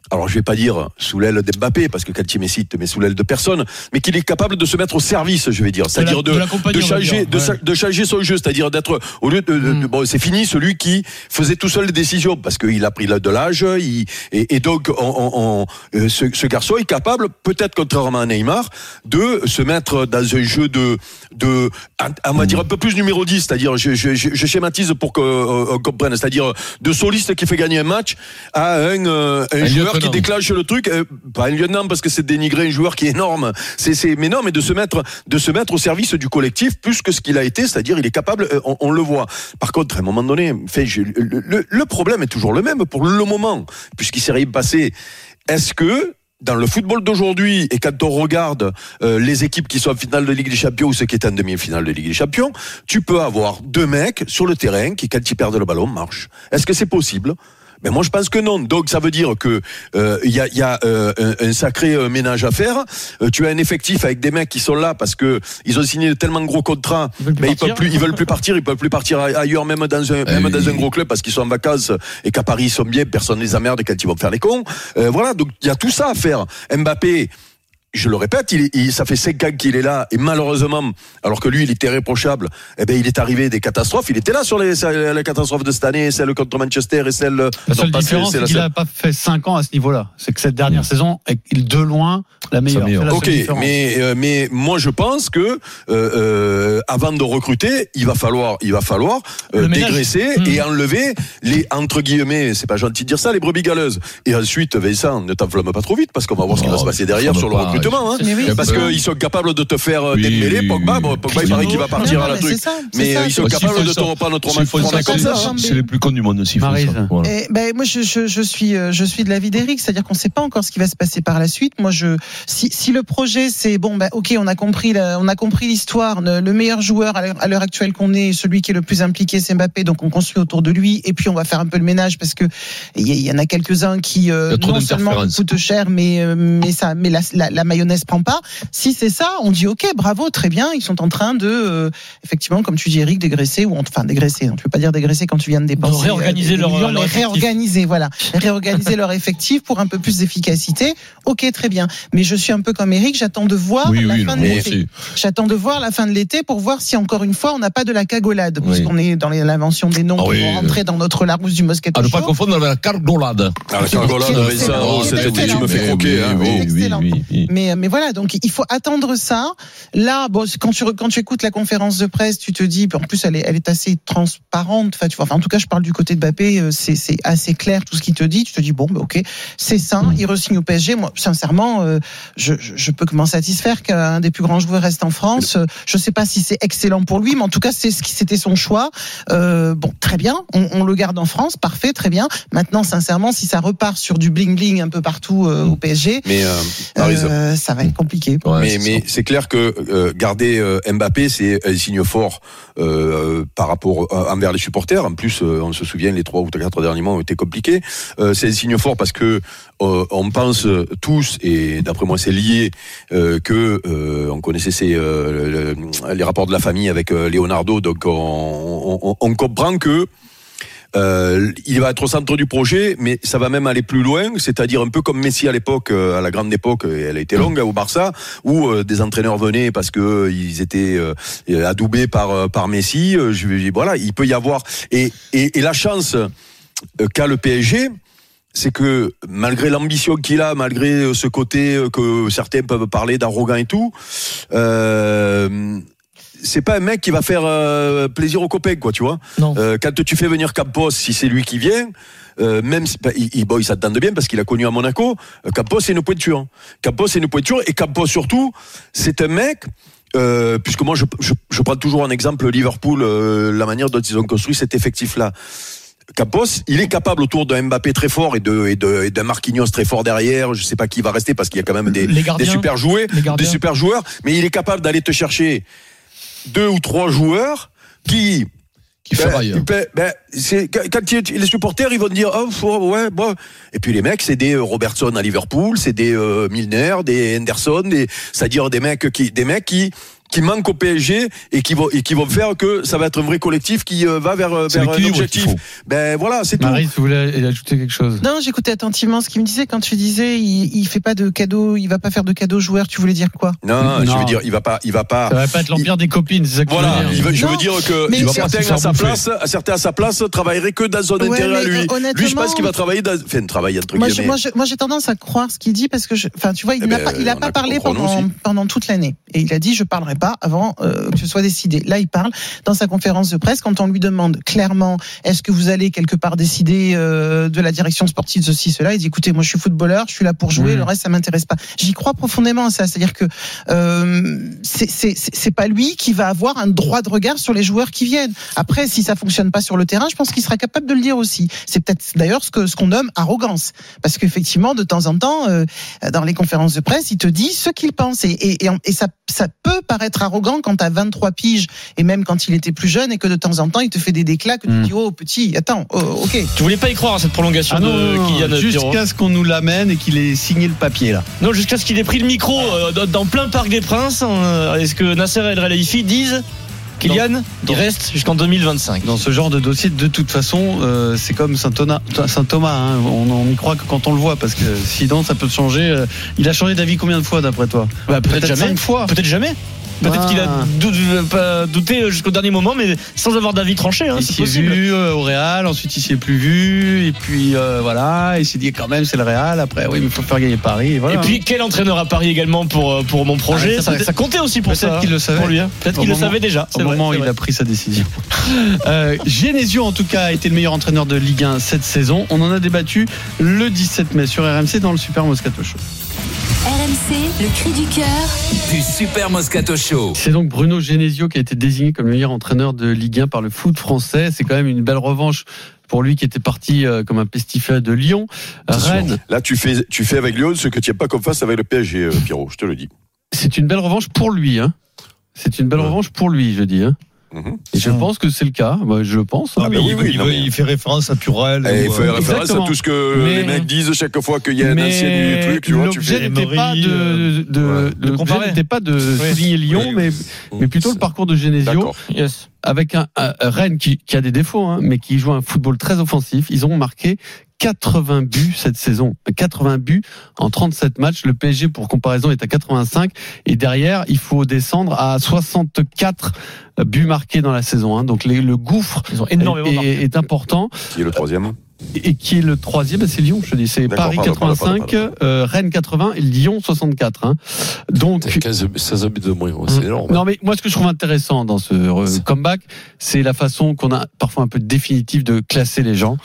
alors je vais pas dire sous l'aile d'Mbappé, parce que quand il met Messi, il te met sous l'aile de personne, mais qu'il est capable de se mettre au service, je vais dire, c'est-à-dire de, de, de changer, de, ouais. de changer son jeu, c'est-à-dire d'être, au lieu de, de, mm. de bon, c'est fini celui qui faisait tout seul les décisions, parce qu'il a pris de l'âge, il, et, et donc on, on, on, ce, ce garçon est capable, peut-être contrairement à Neymar, de se mettre dans un jeu de, de, on va dire un peu plus numéro dix, c'est-à-dire je, je, je, je schématise pour qu'on euh, comprenne, c'est-à-dire de soliste qui fait gagner un match à un, euh, un, un joueur qui déclenche le truc, euh, pas un lieutenant parce que c'est dénigrer un joueur qui est énorme. C'est, c'est, mais non, mais de se mettre, de se mettre au service du collectif plus que ce qu'il a été, c'est-à-dire il est capable, euh, on, on le voit. Par contre, à un moment donné, fait, je, le, le, le problème est toujours le même pour le moment, puisqu'il s'est rien passé. Est-ce que dans le football d'aujourd'hui, et quand on regarde euh, les équipes qui sont en finale de Ligue des Champions ou ceux qui étaient en demi-finale de Ligue des Champions, tu peux avoir deux mecs sur le terrain qui, quand ils perdent le ballon, marchent. Est-ce que c'est possible ? Mais moi je pense que non. Donc ça veut dire que il euh, y a, y a euh, un, un sacré euh, ménage à faire. Euh, tu as un effectif avec des mecs qui sont là parce que ils ont signé tellement de gros contrats, ils mais ils peuvent plus, ils veulent plus partir, ils peuvent plus partir ailleurs, même dans un, même dans un gros club parce qu'ils sont en vacances et qu'à Paris ils sont bien, personne les emmerde quand ils vont faire les cons. Euh, voilà, donc il y a tout ça à faire. Mbappé, je le répète, il, il, ça fait cinq ans qu'il est là et malheureusement, alors que lui il était irréprochable, eh ben il est arrivé des catastrophes. Il était là sur les, les catastrophes de cette année, celle contre Manchester et celle. La seule non, différence, c'est, c'est qu'il n'a pas fait cinq ans à ce niveau-là. C'est que cette dernière mmh. saison est de loin la meilleure. C'est la ok, mais euh, mais moi je pense que euh, euh, avant de recruter, il va falloir il va falloir euh, dégraisser mmh. et enlever les entre guillemets, c'est pas gentil de dire ça, les brebis galeuses. Et ensuite, Vincent, ne t'enflamme pas trop vite parce qu'on va voir oh, ce qui va se passer derrière sur le recrutement. Hein, oui, parce qu'ils sont capables de te faire oui, démêler. Pogba, bon, Pogba il paraît qu'il va partir non, à la truc, ça, mais ça, ils sont capables de te reprendre notre match comme ça. C'est les plus cons du monde aussi. Voilà. Et, ben, moi, je, je, je suis, je suis de l'avis d'Éric, c'est-à-dire qu'on ne sait pas encore ce qui va se passer par la suite. Moi, je, si, si le projet c'est bon, ben, ok, on a compris, la, on a compris l'histoire. Le, le meilleur joueur à l'heure actuelle qu'on ait, celui qui est le plus impliqué, c'est Mbappé. Donc on construit autour de lui, et puis on va faire un peu le ménage parce que il y, y en a quelques-uns qui euh, non seulement coûtent cher, mais mais ça, mais la, la, la mayonnaise prend pas. Si c'est ça, on dit ok, bravo, très bien, ils sont en train de, euh, effectivement, comme tu dis Eric, dégraisser, ou enfin dégraisser, on ne peut pas dire dégraisser quand tu viens de dépenser. De réorganiser euh, leur, millions, leur effectif. Réorganiser, voilà. Réorganiser leur effectif pour un peu plus d'efficacité. Ok, très bien. Mais je suis un peu comme Eric, j'attends de voir oui, la oui, fin non, de l'été. Aussi. J'attends de voir la fin de l'été pour voir si encore une fois on n'a pas de la cagolade, oui. puisqu'on est dans l'invention des noms ah, qui oui. vont rentrer dans notre Larousse du Moscato. À ne pas confondre avec la cargolade. Ah, la cargolade, cet été, tu me fais croquer. Excellent. Mais, mais voilà, donc il faut attendre ça. Là, bon, quand tu quand tu écoutes la conférence de presse, tu te dis, en plus elle est elle est assez transparente. Enfin, tu vois, enfin, en tout cas, je parle du côté de Mbappé, c'est c'est assez clair tout ce qu'il te dit. Tu te dis bon, bah, ok, c'est sain. Il re-signe au P S G. Moi, sincèrement, euh, je, je je peux que m'en satisfaire qu'un des plus grands joueurs reste en France. Je sais pas si c'est excellent pour lui, mais en tout cas, c'est ce qui c'était son choix. Euh, bon, très bien, on, on le garde en France, parfait, très bien. Maintenant, sincèrement, si ça repart sur du bling bling un peu partout euh, au P S G, mais euh, euh, ça va être compliqué. Ouais, mais mais c'est clair que euh, garder euh, Mbappé, c'est un signe fort euh, par rapport euh, envers les supporters. En plus, euh, on se souvient, les trois ou quatre derniers mois ont été compliqués. Euh, c'est un signe fort parce que euh, on pense tous, et d'après moi c'est lié, euh, que euh, on connaissait ces, euh, le, les rapports de la famille avec euh, Leonardo, donc on, on, on comprend que Euh, il va être au centre du projet, mais ça va même aller plus loin, c'est-à-dire un peu comme Messi à l'époque, à la grande époque, et elle a été longue au Barça, où euh, des entraîneurs venaient parce que euh, ils étaient euh, adoubés par par Messi. Euh, je, voilà, il peut y avoir et et, et la chance euh, qu'a le P S G, c'est que malgré l'ambition qu'il a, malgré ce côté que certains peuvent parler d'arrogant et tout. Euh, c'est pas un mec qui va faire euh, plaisir aux copains, quoi, tu vois. Non. Euh, quand tu fais venir Campos, si c'est lui qui vient, euh, même si, bah, il, il, bon, il s'attend bien parce qu'il a connu à Monaco. Euh, Campos, c'est une pointure. Campos, c'est une pointure, et Campos surtout, c'est un mec. Euh, puisque moi, je, je, je prends toujours en exemple Liverpool, euh, la manière dont ils ont construit cet effectif-là. Campos, il est capable autour d'un Mbappé très fort et de et de et d'un Marquinhos très fort derrière. Je sais pas qui va rester parce qu'il y a quand même des, des super joueurs, des super joueurs, mais il est capable d'aller te chercher deux ou trois joueurs qui qui ben, ben, ben, c'est quand les supporters ils vont dire oh ouais bon, et puis les mecs c'est des Robertson à Liverpool, c'est des euh, Milner, des Henderson, des c'est-à-dire des mecs qui des mecs qui qui manquent au P S G et qui vont et qui vont faire que ça va être un vrai collectif qui euh, va vers C'est vers un l'équilibre objectif. qu'il faut. Ben voilà, c'est tout. Marie, vous voulez ajouter quelque chose? Non, j'écoutais attentivement ce qu'il me disait quand tu disais il, il fait pas de cadeaux, il va pas faire de cadeaux joueurs. Tu voulais dire quoi? Non, Non. je veux dire, il va pas, il va pas. Ça va pas être l'empire des copines, c'est ça que Voilà, tu veux il dire. va- je veux Non, dire que mais il va c'est- certains à sa place, certains à sa place travailleraient que dans son Ouais, intérêt à mais lui. honnêtement- Lui, je pense qu'il va travailler dans, enfin, travailler entre Moi, je- guillemets. moi, je- moi, j'ai tendance à croire ce qu'il dit parce que, je- enfin, tu vois, il Eh n'a ben, pas, il a on pas a parlé compris pendant, aussi. pendant toute l'année. Et il a dit, je parlerai pas avant euh, que ce soit décidé. Là, il parle dans sa conférence de presse quand on lui demande clairement, est-ce que vous allez quelque part décider euh, de la direction sportive, ceci, cela. Il dit, écoutez, moi, je suis footballeur, je suis là pour jouer, Mmh. le reste, ça m'intéresse pas. J'y crois profondément à ça. C'est-à-dire que euh, c'est, c'est, c'est c'est pas lui qui va avoir un droit de regard sur les joueurs qui viennent. Après, si ça fonctionne pas sur le terrain, je pense qu'il sera capable de le dire aussi. C'est peut-être d'ailleurs ce que ce qu'on nomme arrogance, parce qu'effectivement, de temps en temps, euh, dans les conférences de presse, il te dit ce qu'il pense, et, et, et, et ça, ça peut paraître arrogant quand t'as vingt-trois piges, et même quand il était plus jeune, et que de temps en temps, il te fait des déclats que tu Mm. dis, oh petit, attends, oh, ok. Tu voulais pas y croire à cette prolongation Ah non, de non, Kylian non, Thiago. jusqu'à ce qu'on nous l'amène et qu'il ait signé le papier là. Non, jusqu'à ce qu'il ait pris le micro euh, dans- dans plein Parc des Princes. euh, Est-ce que Nasser El Khelaifi disent Kylian, il reste jusqu'en deux mille vingt-cinq. Dans ce genre de dossier, de toute façon, euh, c'est comme Saint Thomas. Saint Thomas hein, on, on y croit que quand on le voit, parce que sinon ça peut changer. euh, Il a changé d'avis combien de fois d'après toi? Bah, peut-être jamais. cinq fois. Peut-être jamais. Peut-être Ah. qu'il a dou- euh, pas douté jusqu'au dernier moment, mais sans avoir d'avis tranché. Hein, Il c'est s'y est possible. vu euh, au Real, ensuite il s'y est plus vu, et puis euh, voilà, il s'est dit quand même c'est le Real. Après, oui, mais il faut faire gagner Paris. Et, voilà. Et puis quel entraîneur à Paris également pour euh, pour mon projet, Ah, ça ça, peut- ça comptait aussi pour peut-être ça. qu'il le savait. Pour lui, hein. Peut-être Au qu'il le moment- savait déjà. Au C'est vrai, moment où c'est il vrai. a pris sa décision. euh, Genesio, en tout cas, a été le meilleur entraîneur de Ligue un cette saison. On en a débattu le dix-sept mai sur R M C dans le Super Moscato Show. R M C, le cri du cœur. Du Super Moscato Show. C'est donc Bruno Genesio qui a été désigné comme le meilleur entraîneur de Ligue un par le foot français. C'est quand même une belle revanche pour lui qui était parti euh, comme un pestiféré de Lyon. Rennes, Là, tu fais, tu fais avec Lyon ce que tu n'as pas qu'on fasse avec le P S G, euh, Pierrot, je te le dis. c'est une belle revanche pour lui. Hein. C'est une belle revanche pour lui, je dis. Hein. Mhm. Et je pense que c'est le cas. Moi, je pense. Ah, hein. mais oui, il, oui, il non, veut- mais- il fait référence à Turel. Et il ou, fait euh, référence exactement. à tout ce que Mais- les mecs disent chaque fois qu'il y a un Mais ancien du truc, tu vois, tu l'objet fais. n'était pas de, de, Ouais. de comparer. N'était pas de souligner Lyon, Oui, mais, oui. mais plutôt le parcours de Genesio. D'accord. Yes. Avec un, un Rennes qui, qui a des défauts, hein, mais qui joue un football très offensif. Ils ont marqué quatre-vingts buts cette saison. quatre-vingts buts en trente-sept matchs. Le P S G, pour comparaison, est à quatre-vingt-cinq. Et derrière, il faut descendre à soixante-quatre buts marqués dans la saison. Hein. Donc les, le gouffre Ils ont énormément est, marqué. est important. Qui est le troisième? Et qui est le troisième, ben, c'est Lyon, je te dis. C'est D'accord, Paris pardon, pardon, quatre-vingt-cinq, pardon, euh, Rennes quatre-vingts et Lyon soixante-quatre. Hein. Donc, quinze, seize buts de moins, ouais, c'est énorme. non, mais moi, ce que je trouve intéressant dans ce euh, comeback, c'est la façon qu'on a parfois un peu définitive de classer les gens.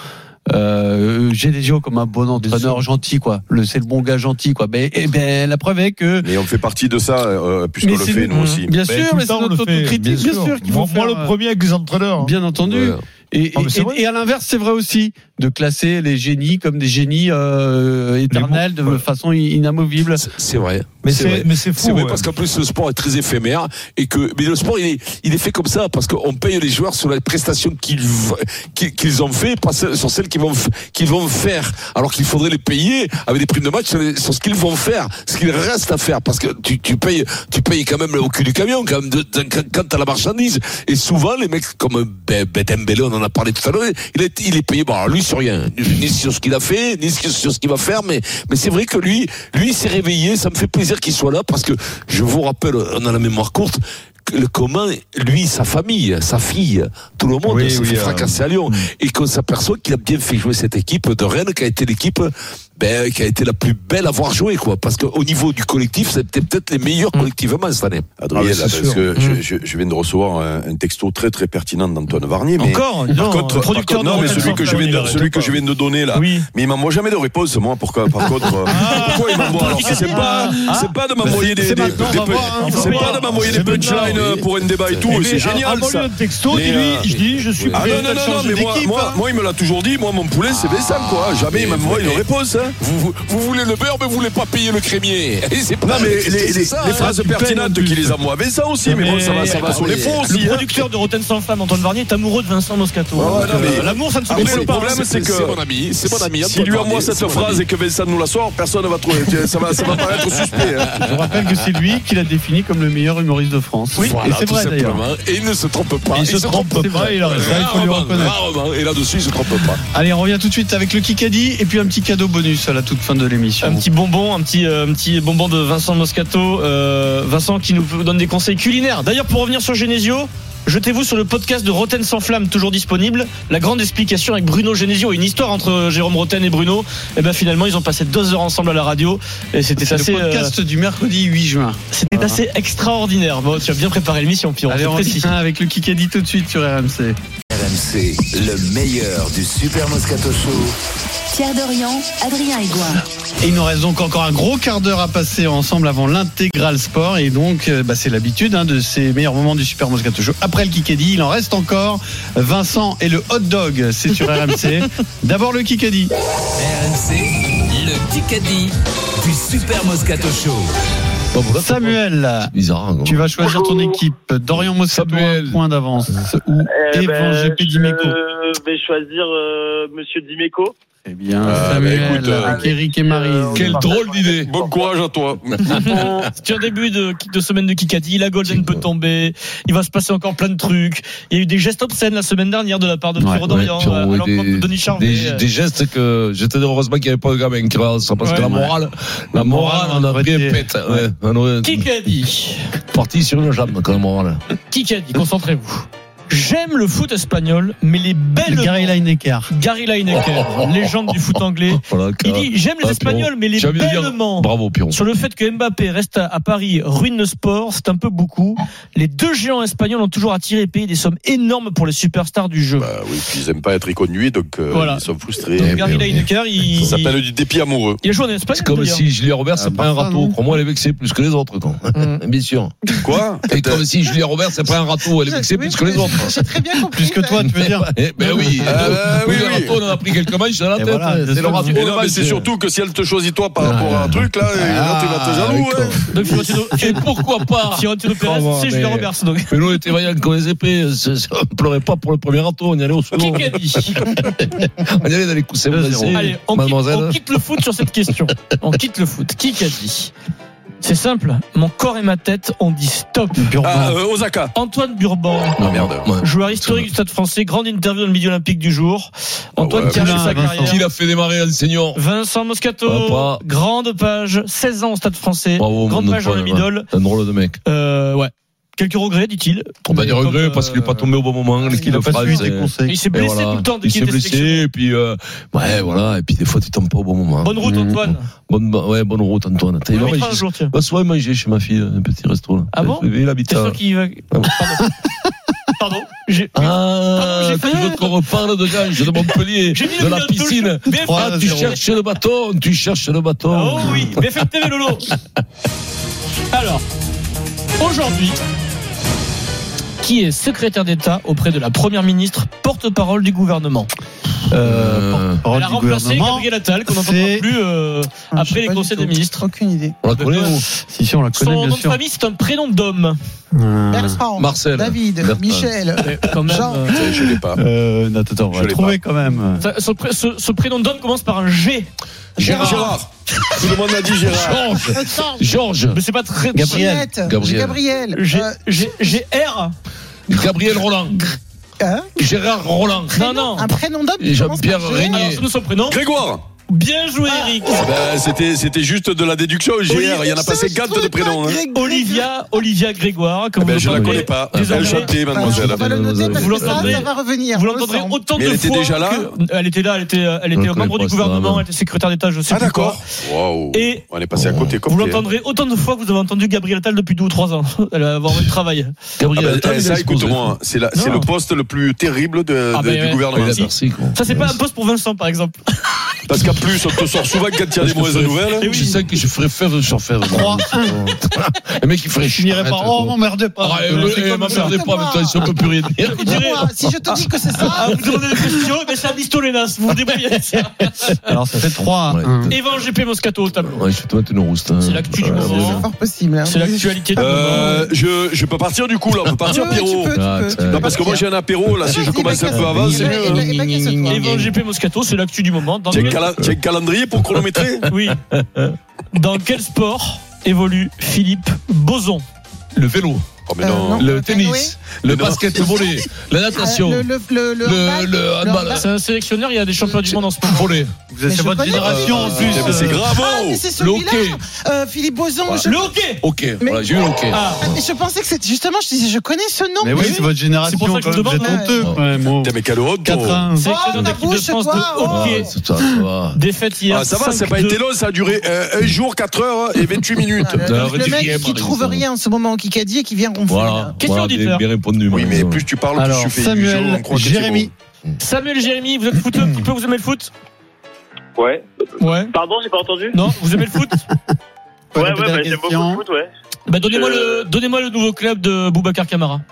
Euh, Genesio comme un bon entraîneur gentil, quoi. Le, c'est le bon gars gentil, quoi. Ben, eh ben, la preuve est que. Mais on fait partie de ça, euh, puisqu'on Mais le c'est- fait, nous aussi. Bien Ben, sûr, tout mais le c'est temps, on notre le fait, critique, bien sûr, qu'il faut moi, moi, faire, le premier avec les entraîneurs. bien entendu. Ouais. Et, Ah, mais c'est et- vrai. et à l'inverse, c'est vrai aussi de classer les génies comme des génies euh, éternels de ouais. façon inamovible. C'est- C'est vrai. Mais C'est c'est, vrai. mais c'est fou. C'est vrai ouais. parce qu'en plus le sport est très éphémère et que mais le sport il est il est fait comme ça parce qu'on paye les joueurs sur les prestations qu'ils qu'ils qu'ils ont fait, pas sur celles qu'ils vont f- qu'ils vont faire. Alors qu'il faudrait les payer avec des primes de match sur, les- sur ce qu'ils vont faire, ce qu'il reste à faire parce que tu tu payes tu payes quand même au cul du camion quand même de, de- quand, quand t'as la marchandise. Et souvent les mecs comme Ben Dembélé, on en a parlé tout à l'heure, il est il est payé bon alors lui sur rien, ni sur ce qu'il a fait, ni sur ce qu'il va faire, mais mais c'est vrai que lui lui il s'est réveillé, ça me fait plaisir qu'il soit là parce que je vous rappelle, on a la mémoire courte, que le commun, lui, sa famille, sa fille, tout le monde Oui, s'est oui, fait euh, fracasser à Lyon et qu'on s'aperçoit qu'il a bien fait jouer cette équipe de Rennes qui a été l'équipe ben, qui a été la plus belle à voir jouer quoi, parce qu'au niveau du collectif c'était peut-être les meilleurs collectivement cette année. Adrien, Ah, là, c'est parce sûr. que je, je, je viens de recevoir un, un texto très très pertinent d'Antoine Varnier. Mais Encore par non, contre, par producteur contre, non, de mais celui que je viens de, celui que je viens de donner là. Oui. Mais il m'envoie jamais de réponse, moi. Pourquoi, par contre, euh, pourquoi il m'envoie alors c'est pas, c'est pas de m'envoyer des, c'est des, maintenant, des- on va voir, hein. c'est pas de m'envoyer des C'est maintenant, punchlines oui. pour un débat et tout. Eh C'est bien, génial envoie-lui ça. un texto, Mais, dis-lui, euh, je dis, je suis Ah prêt non, non, à non, changer mais moi, d'équipe, moi, hein. moi, il me l'a toujours dit. Moi, mon poulet, c'est Vincent, quoi. Jamais il m'envoie une réponse. Hein. vous, vous voulez le beurre, mais vous voulez pas payer le crémier. Et c'est pas, Non, mais c'est, les, c'est les, ça, les hein. phrases pertinentes qui les envoient. Mais ça aussi, mais, mais bon, ça va, ça va sur les fonds aussi. Le producteur de Rotten sans flamme, Antoine Varnier, est amoureux de Vincent Moscato. Ouais, ouais, non, mais- L'amour, ça ne se Après, comprend le pas. problème, c'est que c'est mon ami, c'est mon ami. S'il lui envoie cette phrase et que Vincent nous la sort, personne ne va trouver. Ça va, ça va paraître suspect. Hein. Je vous rappelle que c'est lui qui l'a défini comme le meilleur humoriste de France. Oui, voilà, et c'est tout vrai d'ailleurs. simplement. Et il ne se trompe pas. Il se trompe pas, il a raison, il faut lui Rarement, reconnaître. rarement. Et là-dessus, il se trompe pas. Allez, on revient tout de suite avec le Kikadi et puis un petit cadeau bonus à la toute fin de l'émission. Un petit bonbon, un petit, euh, un petit bonbon de Vincent Moscato. Euh, Vincent qui nous donne des conseils culinaires. D'ailleurs, pour revenir sur Genesio, jetez-vous sur le podcast de Rotten sans flamme, toujours disponible. La grande explication avec Bruno Genesio. Une histoire entre Jérôme Rotten et Bruno. Et ben finalement, ils ont passé deux heures ensemble à la radio. Et c'était C'est assez. le podcast euh, du mercredi huit juin. C'était Voilà. assez extraordinaire. Bon, tu as bien préparé l'émission, Pierrot. Allez, C'est on précis. revient avec le Kikadi tout de suite sur R M C. R M C, le meilleur du Super Moscato Show. Pierre Dorian, Adrien Aigouin. Et il nous reste donc encore un gros quart d'heure à passer ensemble avant l'intégral sport. Et donc, euh, bah, c'est l'habitude hein, de ces meilleurs moments du Super Moscato Show. Après le Kikadi, il en reste encore. Vincent et le hot dog, c'est sur R M C. D'abord le Kikadi. R M C, le Kikadi du Super Moscato Show. Bon, voilà, Samuel, bizarre, hein, tu vas choisir ton équipe. Dorian Moscato, Samuel. un point d'avance. Ou Eh Evan ben, G P Dimeco. je vais choisir euh, Monsieur Dimeco. Eh bien, Ah, Samuel, bah, écoute, euh, avec Eric et Marie. Quelle drôle d'idée. Bon courage à toi. C'est un début de, de semaine de Kikadi. La Golden peut tomber. Il va se passer encore plein de trucs. Il y a eu des gestes obscènes la semaine dernière de la part de Ouais, Pierrot Dorian Ouais, Pierrot, à ouais, l'encontre de Denis Charvet. des, des gestes que j'étais heureusement qu'il n'y avait pas de gamin qui regarde ça parce Ouais, que la ouais. morale, la morale, on a pris un pète. Ouais, on aurait Kikadi. parti sur une jambe quand la morale. Kikadi, concentrez-vous. J'aime le foot espagnol, mais les belles. Gary Lineker. Gary Lineker, légende du foot anglais. Voilà, Il dit j'aime les Ah, Espagnols, Pierrot. mais les J'ai envie de dire bêlements. Bravo, Pierrot. Sur le fait que Mbappé reste à, à Paris ruine le sport, c'est un peu beaucoup. Les deux géants espagnols ont toujours attiré et payé des sommes énormes pour les superstars du jeu. Bah oui, puis ils n'aiment pas être reconduits, donc euh, Voilà. ils sont frustrés. Donc, Eh Gary bien, Lineker, il, Ça s'appelle du dépit amoureux. il a joué en Espagne. C'est comme d'ailleurs. si Julien Robert, c'est Ah, pas un Barça, râteau. non Crois-moi, elle est vexée plus que les autres. Quoi. Mm. Bien sûr. Quoi Et comme si Julien Robert, c'est pas un râteau, elle est vexée Oui, plus que les autres. J'ai très bien compris. Plus que toi, tu veux dire. Eh ben oui. Euh, oui, oui, le oui. râteau, on en a pris quelques manches dans la Et tête. voilà, c'est le c'est râteau. Mais le non, mais match. c'est surtout que si elle te choisit toi par Ah, rapport à un truc, là, là tu vas te jaloux. d'accord. Hein. Donc Fiorentino, Et pourquoi pas Fiorentino Pérez, Comment, c'est mais- Julien Roberts. Donc. Mais nous, on était vaillants comme les épées. C'est- c'est- On pleurait pas pour le premier râteau, on y allait au second. Kikadi. On y allait dans les coussins deux brisés. zéro. Allez, on quitte, Mademoiselle. on quitte le foot sur cette question. On quitte le foot. Kikadi. C'est simple. Mon corps et ma tête ont dit stop. Ah, euh, Osaka. Antoine Burban. Ah, merde. Ouais. Joueur historique du Stade français, grande interview dans le Midi Olympique du jour. Antoine Ah ouais, qui a fait Vincent. sa carrière. Qui l'a fait démarrer en senior? Vincent Moscato, Papa. grande page, seize ans au Stade français, Bravo, grande mon page dans le Antoine, Midol. Un drôle de mec. Euh, ouais. Quelques regrets, dit-il. On va Mais des comme, regrets euh, parce qu'il n'est pas tombé au bon moment. L'équipe Il de n'a pas France. suivi tes et- conseils. Il s'est et blessé voilà. tout le temps dès Il qu'il s'est était blessé sélectionné. et puis euh, ouais voilà et puis des fois tu tombes pas au bon moment. Bonne route, Mmh. Antoine. Bonne ouais bonne route Antoine. T'as On il va l'invitera un manger- jour, tiens. va souvent manger chez ma fille un petit resto là. Ah bon Il habite T'es à- sûr qu'il va. Pardon. Pardon. J'ai. Ah, Pardon, j'ai tu failli- veux qu'on reparle de Ganges, de Montpellier, J'ai mis de le la million de touches. piscine. B F M Ah, tu zéro. cherches le bâton, tu cherches le bâton. Oh oui, B F M T V Lolo. Alors, aujourd'hui, qui est secrétaire d'État auprès de la Première ministre, porte-parole du gouvernement? Euh, Elle a remplacé Gabriel Attal, qu'on n'entendra C'est- plus euh, Ah, je après sais les pas du conseils tout. des ministres. Aucune idée. On la connaît vous Si, si, on la connaît Son bien nom de sûr. famille, c'est un prénom d'homme. Euh, Bertrand, Marcel. David, Bertrand. Michel, Mais quand même, Jean. euh, Je l'ai pas. euh, non, attends, on Je va l'ai trouver quand même. ça- ce, pré- ce- ce prénom d'homme commence par un G. Gérard. Gérard. Tout le monde a dit Gérard. Georges. Attends, Georges. Mais c'est pas très. Gabriel. Juliette, Gabriel. Gabriel. G, Euh, G, G R. Gabriel Roland. hein Gérard Roland. Non, non. Un prénom d'homme. Et qui commence Jean-Pierre par G. Régnier. Alors, c'est nous son prénom. Grégoire. Bien joué, Eric. Ben, c'était, c'était juste de la déduction, G R. Il y en a pas cinquante de prénoms. Hein. Olivia, Olivia Grégoire. Comme Eh ben, vous je la l'entendez, connais pas. désormais, Elle chantait, Enfin, mademoiselle. on va le noter parce Vous que ça, l'entendrez- ça va revenir. Vous on le l'entendrez sent. autant Mais de elle était fois déjà là que- Elle était là, elle était, elle était Je membre connais du pas ça, gouvernement, non. elle était secrétaire d'État, je sais Ah, plus d'accord. quoi. Waouh. Et On est passé à côté. vous complet. l'entendrez autant de fois que vous avez entendu Gabriel Attal depuis deux ou trois ans. Elle va avoir un travail. Ah Gabriel ben, Attal, eh, il ça, a explosé. écoute-moi, c'est, la, c'est Non. le poste le plus terrible de, Ah de- ben, du ouais. gouvernement. Il a ça. Bercy, quoi. Ça, c'est pas un poste pour Vincent, par exemple. Parce qu'en plus, on te sort souvent quand il y a des mauvaises nouvelles. Je sais que je ferais faire de surfaire. trois un. Le mec, il ferait Je finirais par oh, m'emmerdez pas. Ah, m'emmerdez pas, mais toi, on peut plus rien dire. Écoute-moi, si je te dis que c'est ça. Ah, vous demandez des questions, mais c'est un pistolet-nas. Vous vous débrouillez. Alors, ça fait trois un. Evan G P Moscato au tableau. Ouais, je vais te mettre une rouste. C'est l'actu du moment. C'est fort possible. hein. C'est l'actualité du Euh, moment. je, je peux partir du coup là, on peut partir Ah, tu Pierrot. peux, tu peux, tu peux. Non, parce que moi j'ai un apéro là, si je commence un peu avant, c'est mieux. hein. Et bah, casse-toi. Evan G P Moscato, c'est l'actu du moment. Dans T'as un quel- cala- t'as un calendrier pour chronométrer? Oui. Dans quel sport évolue Philippe Boson? Le vélo. Oh mais Euh, non. non. Le canoë. tennis, le basket volley, la natation, Le, le, le, le, handball. le, le handball, C'est un sélectionneur, il y a des champions du monde en ce moment. volley. Vous êtes Mais c'est je votre connais. génération en Euh, plus. mais c'est grave. Ah, mais c'est celui-là. Le hockey. Euh, Philippe Boson. Voilà. Je... Le hockey. Ok, Mais- voilà, j'ai eu le hockey. Ah. Ah, mais je pensais que c'était justement, je disais, je connais ce nom. Mais oui, c'est votre génération. C'est pour ça que je quand même, demande, vous êtes honteux. ouais. Ouais, moi. Putain, mais quelle honte, quatre toi. un. Sélectionneur Oh, d'équipe de bouche, France toi, de oh. hockey. Ah, c'est ça, ça va. Défaite hier. Ah, ça va, ça n'a pas cinq deux. été long, ça a duré euh, un jour, quatre heures et vingt-huit minutes. Voilà, Non, donc, le redis mec rien, qui Marie, trouve ça. rien en ce moment, qui a dit et qui vient ronfler. Voilà. là. Question Voilà, bien, auditeur. bien répondu. Oui, mais Marie. plus tu parles, plus Alors, tu fais du jeu, on Samuel, croit que c'est Jérémy. Samuel Jérémy, vous êtes footeux un petit peu, vous aimez le foot? Ouais. Ouais. Pardon, j'ai pas entendu. Non, vous aimez le foot? Ouais, ouais, Répétez la bah, j'aime beaucoup question. le foot, ouais. Bah, donnez-moi Euh, le, donnez-moi le nouveau club de Boubacar Camara.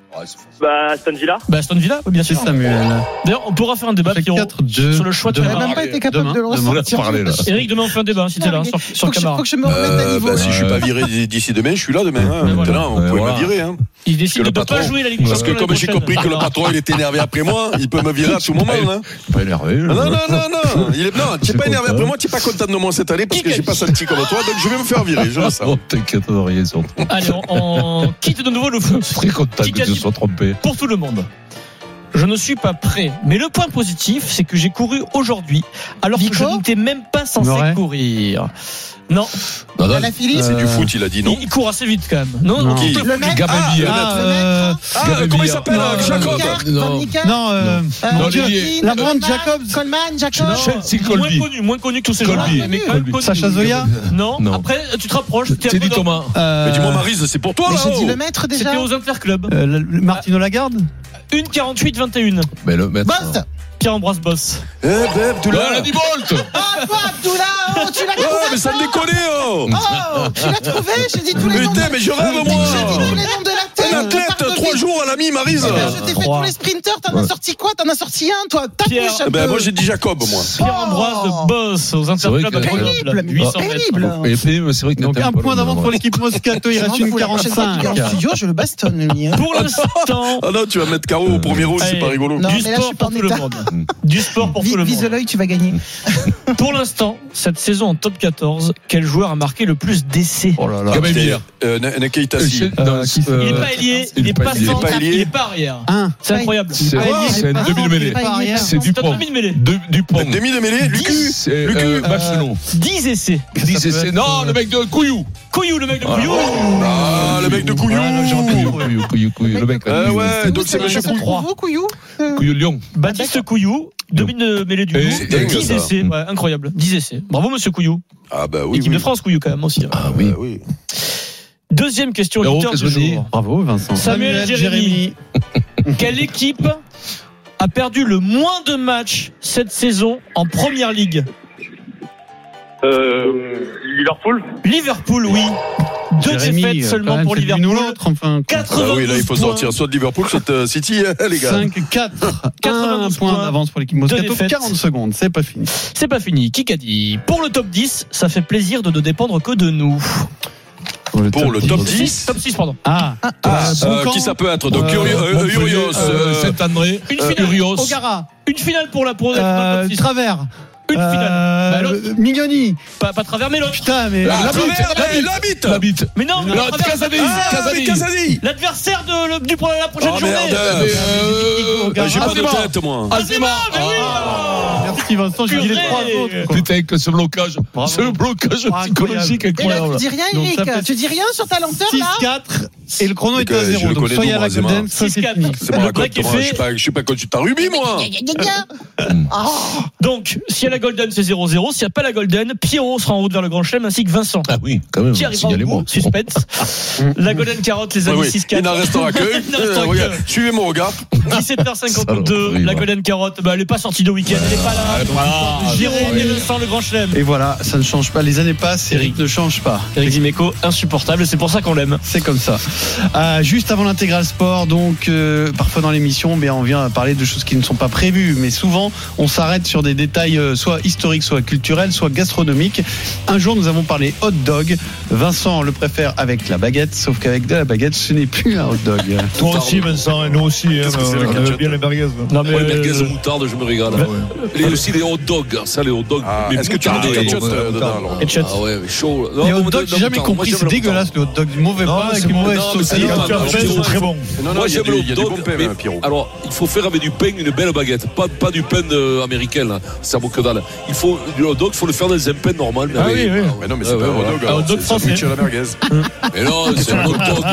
Bah, Aston Villa. Bah, Aston Villa, oui, bien C'est sûr. Samuel. D'ailleurs, on pourra faire un débat C'est Pierrot, quatre deux. sur le choix de Il n'a Camara. même pas été capable Demain, de le demain. On laisse ressortir. parler, là. Eric, demain on fait un débat, si t'es là, sur, sur Faut que, je, Camara. faut que je me remette à Euh, niveau. bah, si je suis pas viré d'ici demain, je suis là demain. Hein. Mais voilà. Maintenant, on Ouais, pouvait voilà. me virer. Hein. Il décide Parce de que ne le pas patron- jouer la Ligue des Parce que Champions comme l'année j'ai prochaine. compris que le patron il était énervé après moi, il peut me virer à tout moment. Hein. Pas énervé. Non, non, non, non. Il est... Non, tu n'es pas énervé après moi, tu n'es pas content de moi cette année parce que j'ai pas senti comme toi, donc je vais me faire virer, je le sens. Oh, t'inquiète, on n'a rien sur toi. Allez, on, on quitte de nouveau le foot. Très content Qui que tu gagne sois trompé. pour tout le monde. Je ne suis pas prêt. Mais le point positif, c'est que j'ai couru aujourd'hui, alors que Vico je n'étais même pas censé Murray courir. Non, Non, non, À la Philippe. C'est du foot, il a dit non. il, il court assez vite quand même. Non, Non. Qui Le mec. Gababi, Ah, le euh, mec. Ah, Gababi, comment il s'appelle non, Jacob non, Van non. Nicker. Non, euh, Euh, non, Joaquin, Olivier. La grande Coleman, Jacobs. Coleman, Jacob. Chelsea moins Colby. connu, moins connu que tous ces Colby. gens-là, mais quand même Colby. connu. Sacha Zoya. Non. Non. Après, tu te rapproches. T'es un C'est peu dit dans- Thomas. Euh, Mais dis-moi, Maryse, c'est pour toi Mais là. j'ai dit oh. le maître déjà. C'était aux Interclubs. euh, le- le Martino Lagarde. une quarante-huit vingt et un. Mais le maître. Boss. Pierre-Ambroise Boss. Eh, ben, Ouais, Abdullah. elle a dit Bolt. Ah, toi, Abdullah. Oh, tu l'as Oh, trouvé. mais ça me déconne, oh. Oh, tu l'as trouvé. J'ai dit tous les noms. Putain, de- mais je rêve, J'ai dit moi. tous les noms de la tête. Un athlète, trois jours à l'ami, Maryse. Eh ben, je t'ai fait tous les sprinters. T'en as sorti quoi? T'en as sorti un, toi. Tape Pierre. bouche un Eh ben, peu. moi j'ai dit Jacob, moi. Pierre-Ambroise Oh. Boss aux C'est vrai Interclubs à que- Grenoble. Pénible, mais huit cents pénible. mètres. Et puis, c'est vrai que Donc t'aimes un pas point le- d'avance pour l'équipe Moscato. Il reste une quarante-cinq. En studio, je le bastonne, lui. hein. Pour l'instant, Ah non, tu vas mettre K O au premier round, c'est Allez. pas rigolo. Non, du mais là, je sport suis pas pour en tout le état. monde. Du sport pour tout le Vise monde. l'œil, tu vas gagner. Pour l'instant, cette saison en top quatorze, quel joueur a marqué le plus d'essais? Oh là là. Gababi. Euh, Nakei Tassi. Euh, Euh, qui c'est euh, Il n'est pas ailier, il il est n'est pas pas ailier. centre, Il est pas ailier. il n'est pas arrière. Un. C'est incroyable. C'est Ah, il est c'est pas- un demi-mêlée. pas ailier. C'est C'est un Dupont. demi-mêlée. De- Dupont. Demi de mêlée, Lucu. C'est Lucu. euh, Bachelot. dix essais. dix peut essais. être, Non, euh, le mec de Couillou. Couillou, le mec de Couillou. Ah, le mec de Couillou. Couillou, Couillou, Couillou, Couillou. Le mec. Ah ouais, donc c'est C'est monsieur c'est Couillou. Couillou, Couillou. Euh, Couillou Lyon. Baptiste Couillou, demi-mêlée du Et Loup. c'est dingue, dix ça. essais. Ouais, incroyable. dix essais. Bravo, monsieur Couillou. Ah bah oui. Équipe oui. de France, Couillou, quand même aussi. Ah oui. Ah oui. Deuxième question Héros, auditeur qu'est-ce du qu'on dit jour. Bravo, Vincent. Samuel Jérémy. Quelle équipe a perdu le moins de matchs cette saison en première ligue? Euh, Liverpool. Liverpool, oui. Deux Jérémy, défaites euh, quand seulement même, pour c'est l'une ou Liverpool. l'autre, enfin. Ah quatre-vingt-douze oui, là il faut points. sortir soit de Liverpool, soit de City, hein, les gars. cinq quatre. Un quatre-vingt-douze point points. d'avance pour l'équipe Deux Moscato. défaites. quarante secondes, c'est pas fini. C'est pas fini. Qui qu'a dit? Pour le top dix, ça fait plaisir de ne dépendre que de nous. Pour le top dix. Top six, pardon. Ah, Ah, euh, euh, Boucan. qui ça peut être? Donc, Euh, Urios, euh, Montpellier, Urios, euh, euh, Saint-André. Une euh, finale. Urios. Ogara. Une finale pour la pour, pour Euh, le top six. Travers. Une finale. Euh, Bah, l'autre. Mignoni. Pas, pas travers, mais l'autre. Putain, mais. Ah, La Travers, bite, eh, la bite. La bite. Mais non, mais Non, le travers, Casadi. Ah, Casadi. mais Casadi. l'adversaire de, le- du, pour la prochaine Oh journée. merde. Euh, Euh, J'ai pas de Azema. tête, moi. Azema, mais oui. Merci Vincent, j'ai dit les Purée. trois autres. quoi. Putain, que ce blocage, Bravo. ce blocage Incroyable. psychologique Et là, tu incroyable. dis rien, Donc, Eric. ça fait Tu dis rien sur ta lenteur, six là. quatre. Et le chrono Et est que à je zéro. le Donc connais soit il y a d'où, la Benzema. Golden, soit six c'est quatre. fini. C'est pas Le la break est moi, je fait. suis pas, je suis pas conduit ta rubis, moi. Donc, s'il y a la Golden, c'est zéro zéro. S'il n'y a pas la Golden, Pierrot sera en route vers le Grand Chelem ainsi que Vincent. Ah oui, quand même. Qui arrivera au Signalez-moi. bout, suspense. La Golden Carotte, les Oui, amis, oui. six quatre. Il n'en restera que. Il n'en restera Euh, que. regarde, suivez mon regard. dix-sept heures cinquante-deux, Saloperie, la ouais. Golden Carotte, bah, elle n'est pas sortie de week-end, elle n'est pas là. Ah, Jérôme et Vincent, le Grand Chelem. Et voilà, ça ne change pas. Les années passent, Eric ne change pas. Eric Dimeco, insupportable, c'est pour ça qu'on l'aime. C'est comme ça. Euh, juste avant l'intégral sport, donc euh, parfois dans l'émission, mais on vient parler de choses qui ne sont pas prévues, mais souvent on s'arrête sur des détails euh, soit historiques, soit culturels, soit gastronomiques. Un jour, nous avons parlé hot dog. Vincent le préfère avec la baguette, sauf qu'avec de la baguette, ce n'est plus un hot dog. Toi aussi, Vincent, et nous aussi. Hein, Qu'est-ce que c'est, on le aime ketchup bien les merguez. Non, mais. Ouais, merguez euh, moutarde, je me régale. Et aussi les hot dogs, ça les hot dogs. Ah, mais est-ce que tu mets moutarde, du ketchup ouais, euh, dedans, moutarde. alors Ketchup. Ah ouais, mais chaud. Les Non, hot moi, dogs, de- j'ai de jamais moutarde. compris, Moi, c'est j'aime le dégueulasse le hot dog, du mauvais Non, pain avec c'est une mauvaise non, mais sauce. c'est Et pas quand tu as non, faim, mais c'est très bon. Non, non, Moi il y a j'aime du- le il y a hot du dog. bon pain, mais- hein, Pierrot. alors, il faut faire avec du pain une belle baguette, pas, pas du pain euh, américain, là. Ça vaut que dalle. Il faut du hot dog, il faut le faire dans un pain normal. Mais Ah avec- oui, oui. Mais non, mais c'est Ouais, pas un ouais, hot dog. Un alors, hot dog c'est français. sandwich à la merguez. Mais non, c'est un hot dog.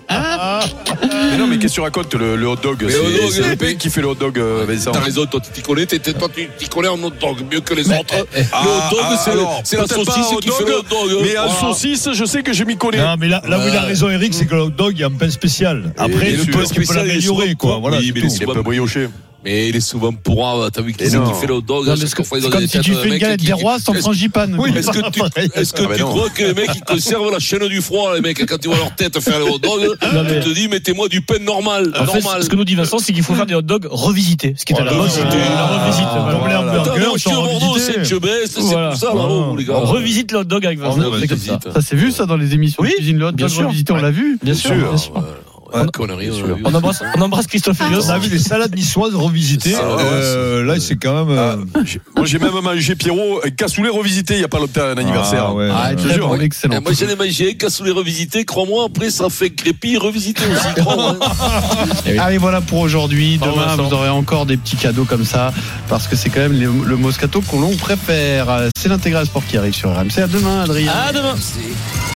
Mais non, mais qu'est-ce que tu racontes, le, le hot dog? Mais C'est hot dog, c'est le le pain pain. qui fait le hot dog, euh, Vincent. T'as raison, toi tu t'y connais, t'es- toi tu t'y connais en hot dog mieux que les autres. Le Ah, hot dog, ah, c'est alors, c'est la peut-être pas saucisse un hot qui fait dog, le hot dog. Mais en Voilà. saucisse, je sais que je m'y connais. Non, mais là, là où il a Ouais. raison, Eric, c'est que le hot dog, il y a un pain spécial. Après, Et tu le peux, pain tu peux spécial, il est l'améliorer, souvent quoi. pour- Voilà, oui, c'est mais tout. les Il est souvent- pas brioché. Mais il est souvent pour t'as vu qui Et c'est non. qui fait le hot dog? Non, à mais chaque c'est fois, ils c'est ont comme des si tu têtes de fais une mecs galette qui- des rois sans Est-ce- frangipane. Oui, Est-ce que tu, est-ce que Ah, bah tu non. crois que les mecs ils conservent la chaîne du froid, les mecs, quand tu vois leur tête faire le hot dog, Non, mais- tu te dis mettez-moi du pain normal, En fait, normal. ce que nous dit Vincent, c'est qu'il faut faire des hot dogs revisités. Ce qui est à la Voilà. mode, c'était la revisite. Ah, Voilà. comme les hamburgers, Attends, moi, je suis à sont Bordeaux, revisités. c'est je baisse, c'est Voilà. tout ça, là-haut, les gars. On revisite le hot dog avec Vincent. Ouais, C'est comme ça. revisite. Ça s'est vu ça dans les émissions Oui, de cuisine, le hot bien dog sûr. revisité, on l'a vu. Bien sûr, bien sûr. Ouais, connerie, on l'a vu. On embrasse, on embrasse Christophe Elios. On a vu les salades niçoises revisitées. Ah, ouais, Euh, Là, c'est quand même. euh, Ah, j'ai- Moi, j'ai même mangé, Pierrot, un cassoulet revisité il n'y a pas longtemps, un anniversaire. Ah, ouais. Ah, Je te très jure. bon, excellent. Eh, moi j'en ai mangé un cassoulet revisité, crois-moi, après ça fait crépi revisité aussi, crois-moi. Allez, voilà pour aujourd'hui. Bravo, Demain, Vincent. vous aurez encore des petits cadeaux comme ça, parce que c'est quand même le, le Moscato qu'on l'on préfère. C'est l'intégral sport qui arrive sur R M C. À demain, Adrien. À demain.